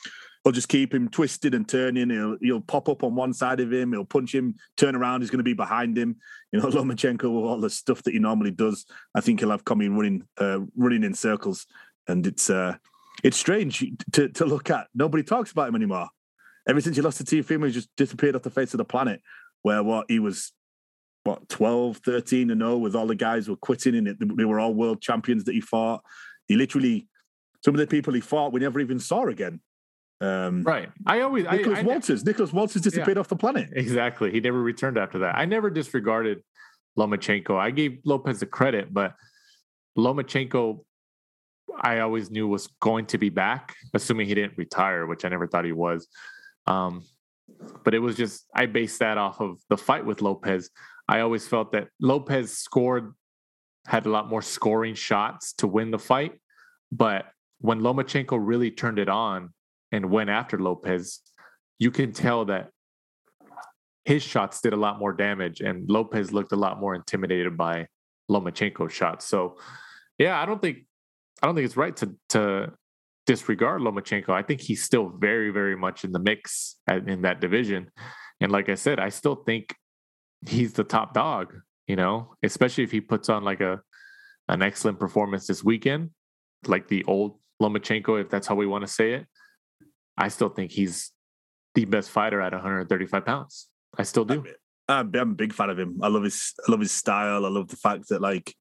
They'll just keep him twisted and turning. He'll pop up on one side of him. He'll punch him, turn around. He's going to be behind him. Lomachenko, with all the stuff that he normally does, I think he'll have Comey running in circles. And it's strange to look at. Nobody talks about him anymore. Ever since he lost to Teofimo, he's just disappeared off the face of the planet. Where he was 12, 13-0 with all the guys who were quitting, and they were all world champions that he fought. He literally, some of the people he fought, we never even saw again. Right. Nicholas Walters disappeared off the planet. Exactly. He never returned after that. I never disregarded Lomachenko. I gave Lopez the credit, but Lomachenko, I always knew was going to be back, assuming he didn't retire, which I never thought he was. But it was just, I based that off of the fight with Lopez. I always felt that Lopez had a lot more scoring shots to win the fight. But when Lomachenko really turned it on and went after Lopez, you can tell that his shots did a lot more damage, and Lopez looked a lot more intimidated by Lomachenko's shots. So, yeah, I don't think it's right to disregard Lomachenko. I think he's still very, very much in the mix in that division. And like I said, I still think he's the top dog, especially if he puts on like an excellent performance this weekend, like the old Lomachenko, if that's how we want to say it. I still think he's the best fighter at 135 pounds. I still do. I'm a big fan of him. I love his style. I love the fact that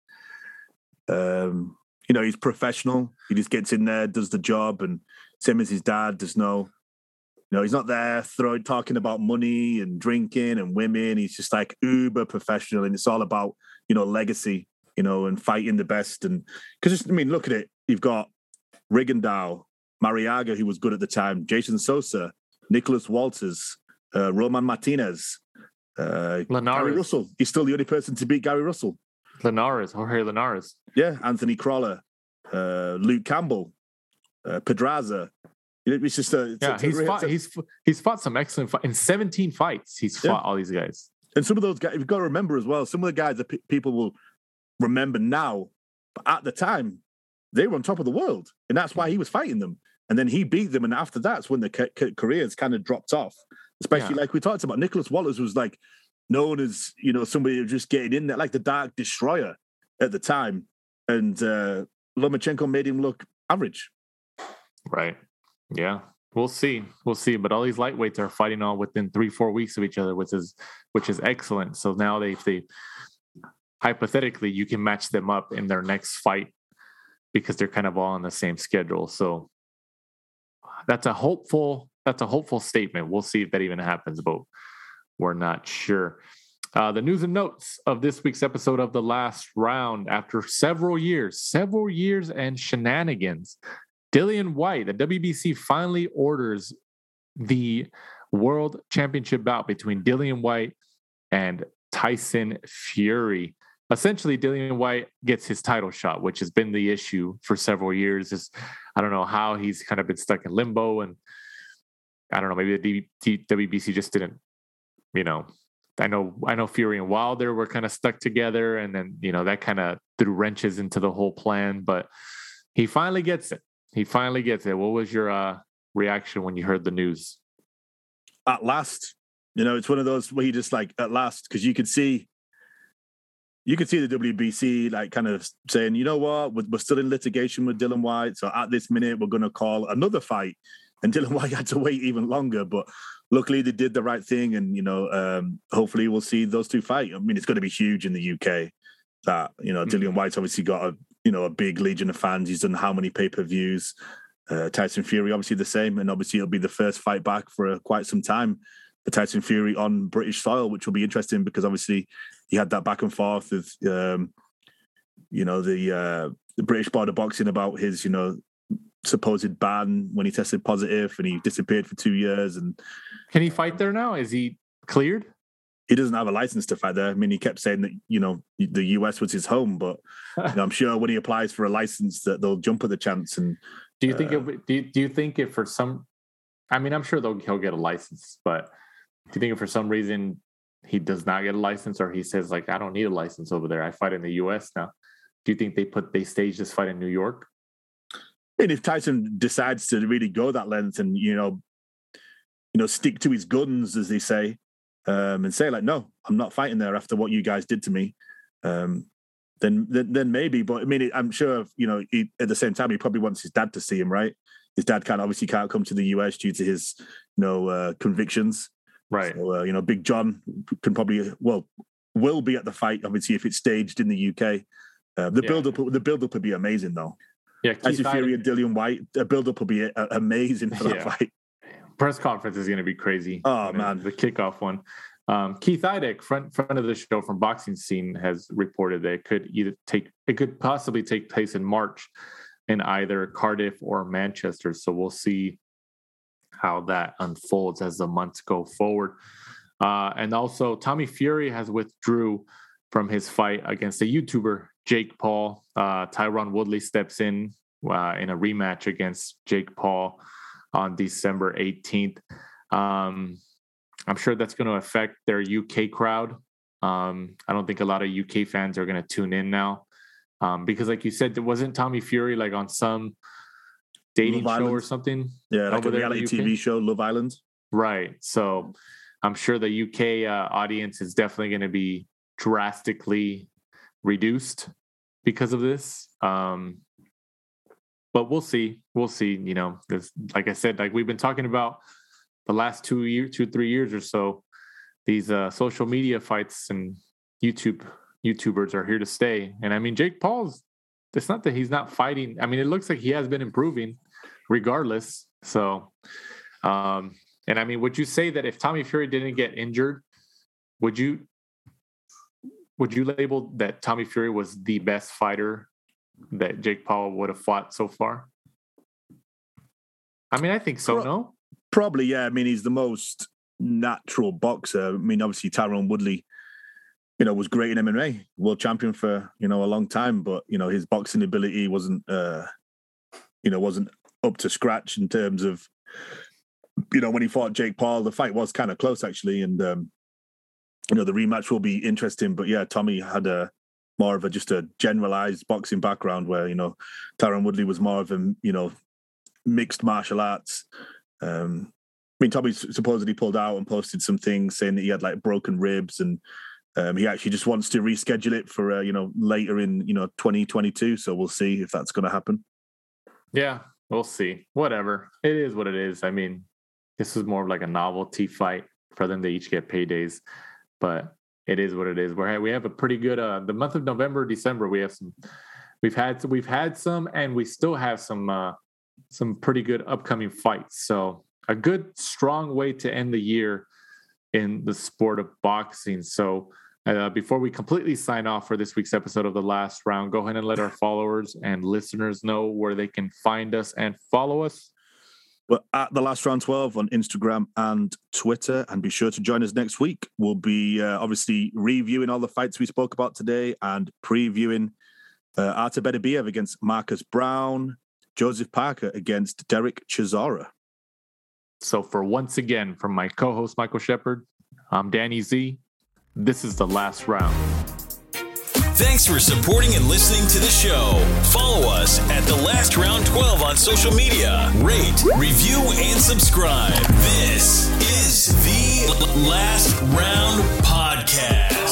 he's professional. He just gets in there, does the job, and same as his dad, there's no, he's not there talking about money and drinking and women. He's just like uber professional, and it's all about, legacy, and fighting the best. And because, look at it. You've got Rigondeaux, Mariaga, who was good at the time, Jason Sosa, Nicholas Walters, Roman Martinez, Gary Russell. He's still the only person to beat Gary Russell. Jorge Linares. Yeah, Anthony Crawler, Luke Campbell, Pedraza. It's just he's fought some excellent fights. In 17 fights, he's fought all these guys. And some of those guys, you've got to remember as well, some of the guys that people will remember now, but at the time, they were on top of the world. And that's why he was fighting them. And then he beat them. And after that's when the careers kind of dropped off. Especially like we talked about, Nicholas Walters was like known as, somebody who was just getting in there, like the Dark Destroyer at the time. And Lomachenko made him look average. Right. Yeah. We'll see. But all these lightweights are fighting all within 3-4 weeks of each other, which is excellent. So now they hypothetically, you can match them up in their next fight because they're kind of all on the same schedule. So that's a hopeful statement. We'll see if that even happens, but we're not sure. The news and notes of this week's episode of The Last Round. After several years and shenanigans, Dillian Whyte, the WBC finally orders the World Championship bout between Dillian Whyte and Tyson Fury. Essentially, Dillian Whyte gets his title shot, which has been the issue for several years. I don't know how he's kind of been stuck in limbo, and I don't know, maybe the WBC just didn't, I know Fury and Wilder were kind of stuck together, and then, that kind of threw wrenches into the whole plan, but he finally gets it. What was your reaction when you heard the news? At last, it's one of those where you just like, at last, because you could see the WBC like kind of saying, you know what, we're still in litigation with Dillian Whyte, so at this minute we're going to call another fight. And Dillian Whyte had to wait even longer, but luckily they did the right thing, and hopefully we'll see those two fight. It's going to be huge in the UK. That Dillian Whyte's obviously got a big legion of fans. He's done how many pay-per-views? Tyson Fury obviously the same, and obviously it'll be the first fight back for quite some time for Tyson Fury on British soil, which will be interesting because obviously he had that back and forth with the British Board of Boxing about his supposed ban when he tested positive, and he disappeared for 2 years. And can he fight there now? Is he cleared? He doesn't have a license to fight there. He kept saying that the US was his home, but I'm sure when he applies for a license that they'll jump at the chance. And do you think do you think if for some, I'm sure he'll get a license, but do you think if for some reason he does not get a license, or he says like, I don't need a license over there, I fight in the US now, do you think they stage this fight in New York? And if Tyson decides to really go that length and stick to his guns, as they say, and say like, no, I'm not fighting there after what you guys did to me. Then maybe, but I mean, I'm sure, at the same time, he probably wants his dad to see him, right? His dad obviously can't come to the US due to his, convictions. Right. So, Big John can probably, will be at the fight, obviously, if it's staged in the UK. The build-up would be amazing, though. Yeah, Tyson Fury and Dillian White, the build-up will be amazing for that fight. Press conference is going to be crazy. Oh, man. The kickoff one. Keith Idec, front of the show from Boxing Scene, has reported that it could possibly take place in March in either Cardiff or Manchester. So we'll see how that unfolds as the months go forward. And also, Tommy Fury has withdrew from his fight against the YouTuber Jake Paul. Tyron Woodley steps in a rematch against Jake Paul on December 18th. I'm sure that's going to affect their UK crowd. I don't think a lot of UK fans are going to tune in now because, like you said, wasn't Tommy Fury like on some dating show or something? Yeah, like a reality TV show, Love Island. Right. So I'm sure the UK audience is definitely going to be drastically reduced because of this. But we'll see. We'll see. Like I said, like we've been talking about the last 3 years or so, these social media fights and YouTubers are here to stay. And I mean, Jake Paul's, it's not that he's not fighting. I mean, it looks like he has been improving regardless. So, and I mean, would you say that if Tommy Fury didn't get injured, would you label that Tommy Fury was the best fighter that Jake Paul would have fought so far? I mean, I think so, no? Probably, yeah. I mean, he's the most natural boxer. I mean, obviously, Tyron Woodley, was great in MMA, world champion for, a long time, but, his boxing ability wasn't up to scratch in terms of, when he fought Jake Paul. The fight was kind of close, actually, and, the rematch will be interesting. But, yeah, Tommy had more of just a generalized boxing background where, Tyron Woodley was more of a, mixed martial arts. I mean, Tommy supposedly pulled out and posted some things saying that he had like broken ribs, and he actually just wants to reschedule it for later in 2022. So we'll see if that's going to happen. Yeah, we'll see. Whatever, it is what it is. I mean, this is more of like a novelty fight for them to each get paydays, but it is what it is. We have a pretty good the month of November, December. We've had some, and we still have some pretty good upcoming fights. So a good, strong way to end the year in the sport of boxing. So before we completely sign off for this week's episode of The Last Round, go ahead and let our followers and listeners know where they can find us and follow us. We're at The Last Round 12 on Instagram and Twitter, and be sure to join us next week. We'll be obviously reviewing all the fights we spoke about today and previewing Artur Beterbiev against Marcus Brown, Joseph Parker against Derek Chisora. So once again, from my co-host Michael Shepard, I'm Danny Z. This is The Last Round. Thanks for supporting and listening to the show. Follow us at The Last Round 12 on social media. Rate, review, and subscribe. This is The Last Round Podcast.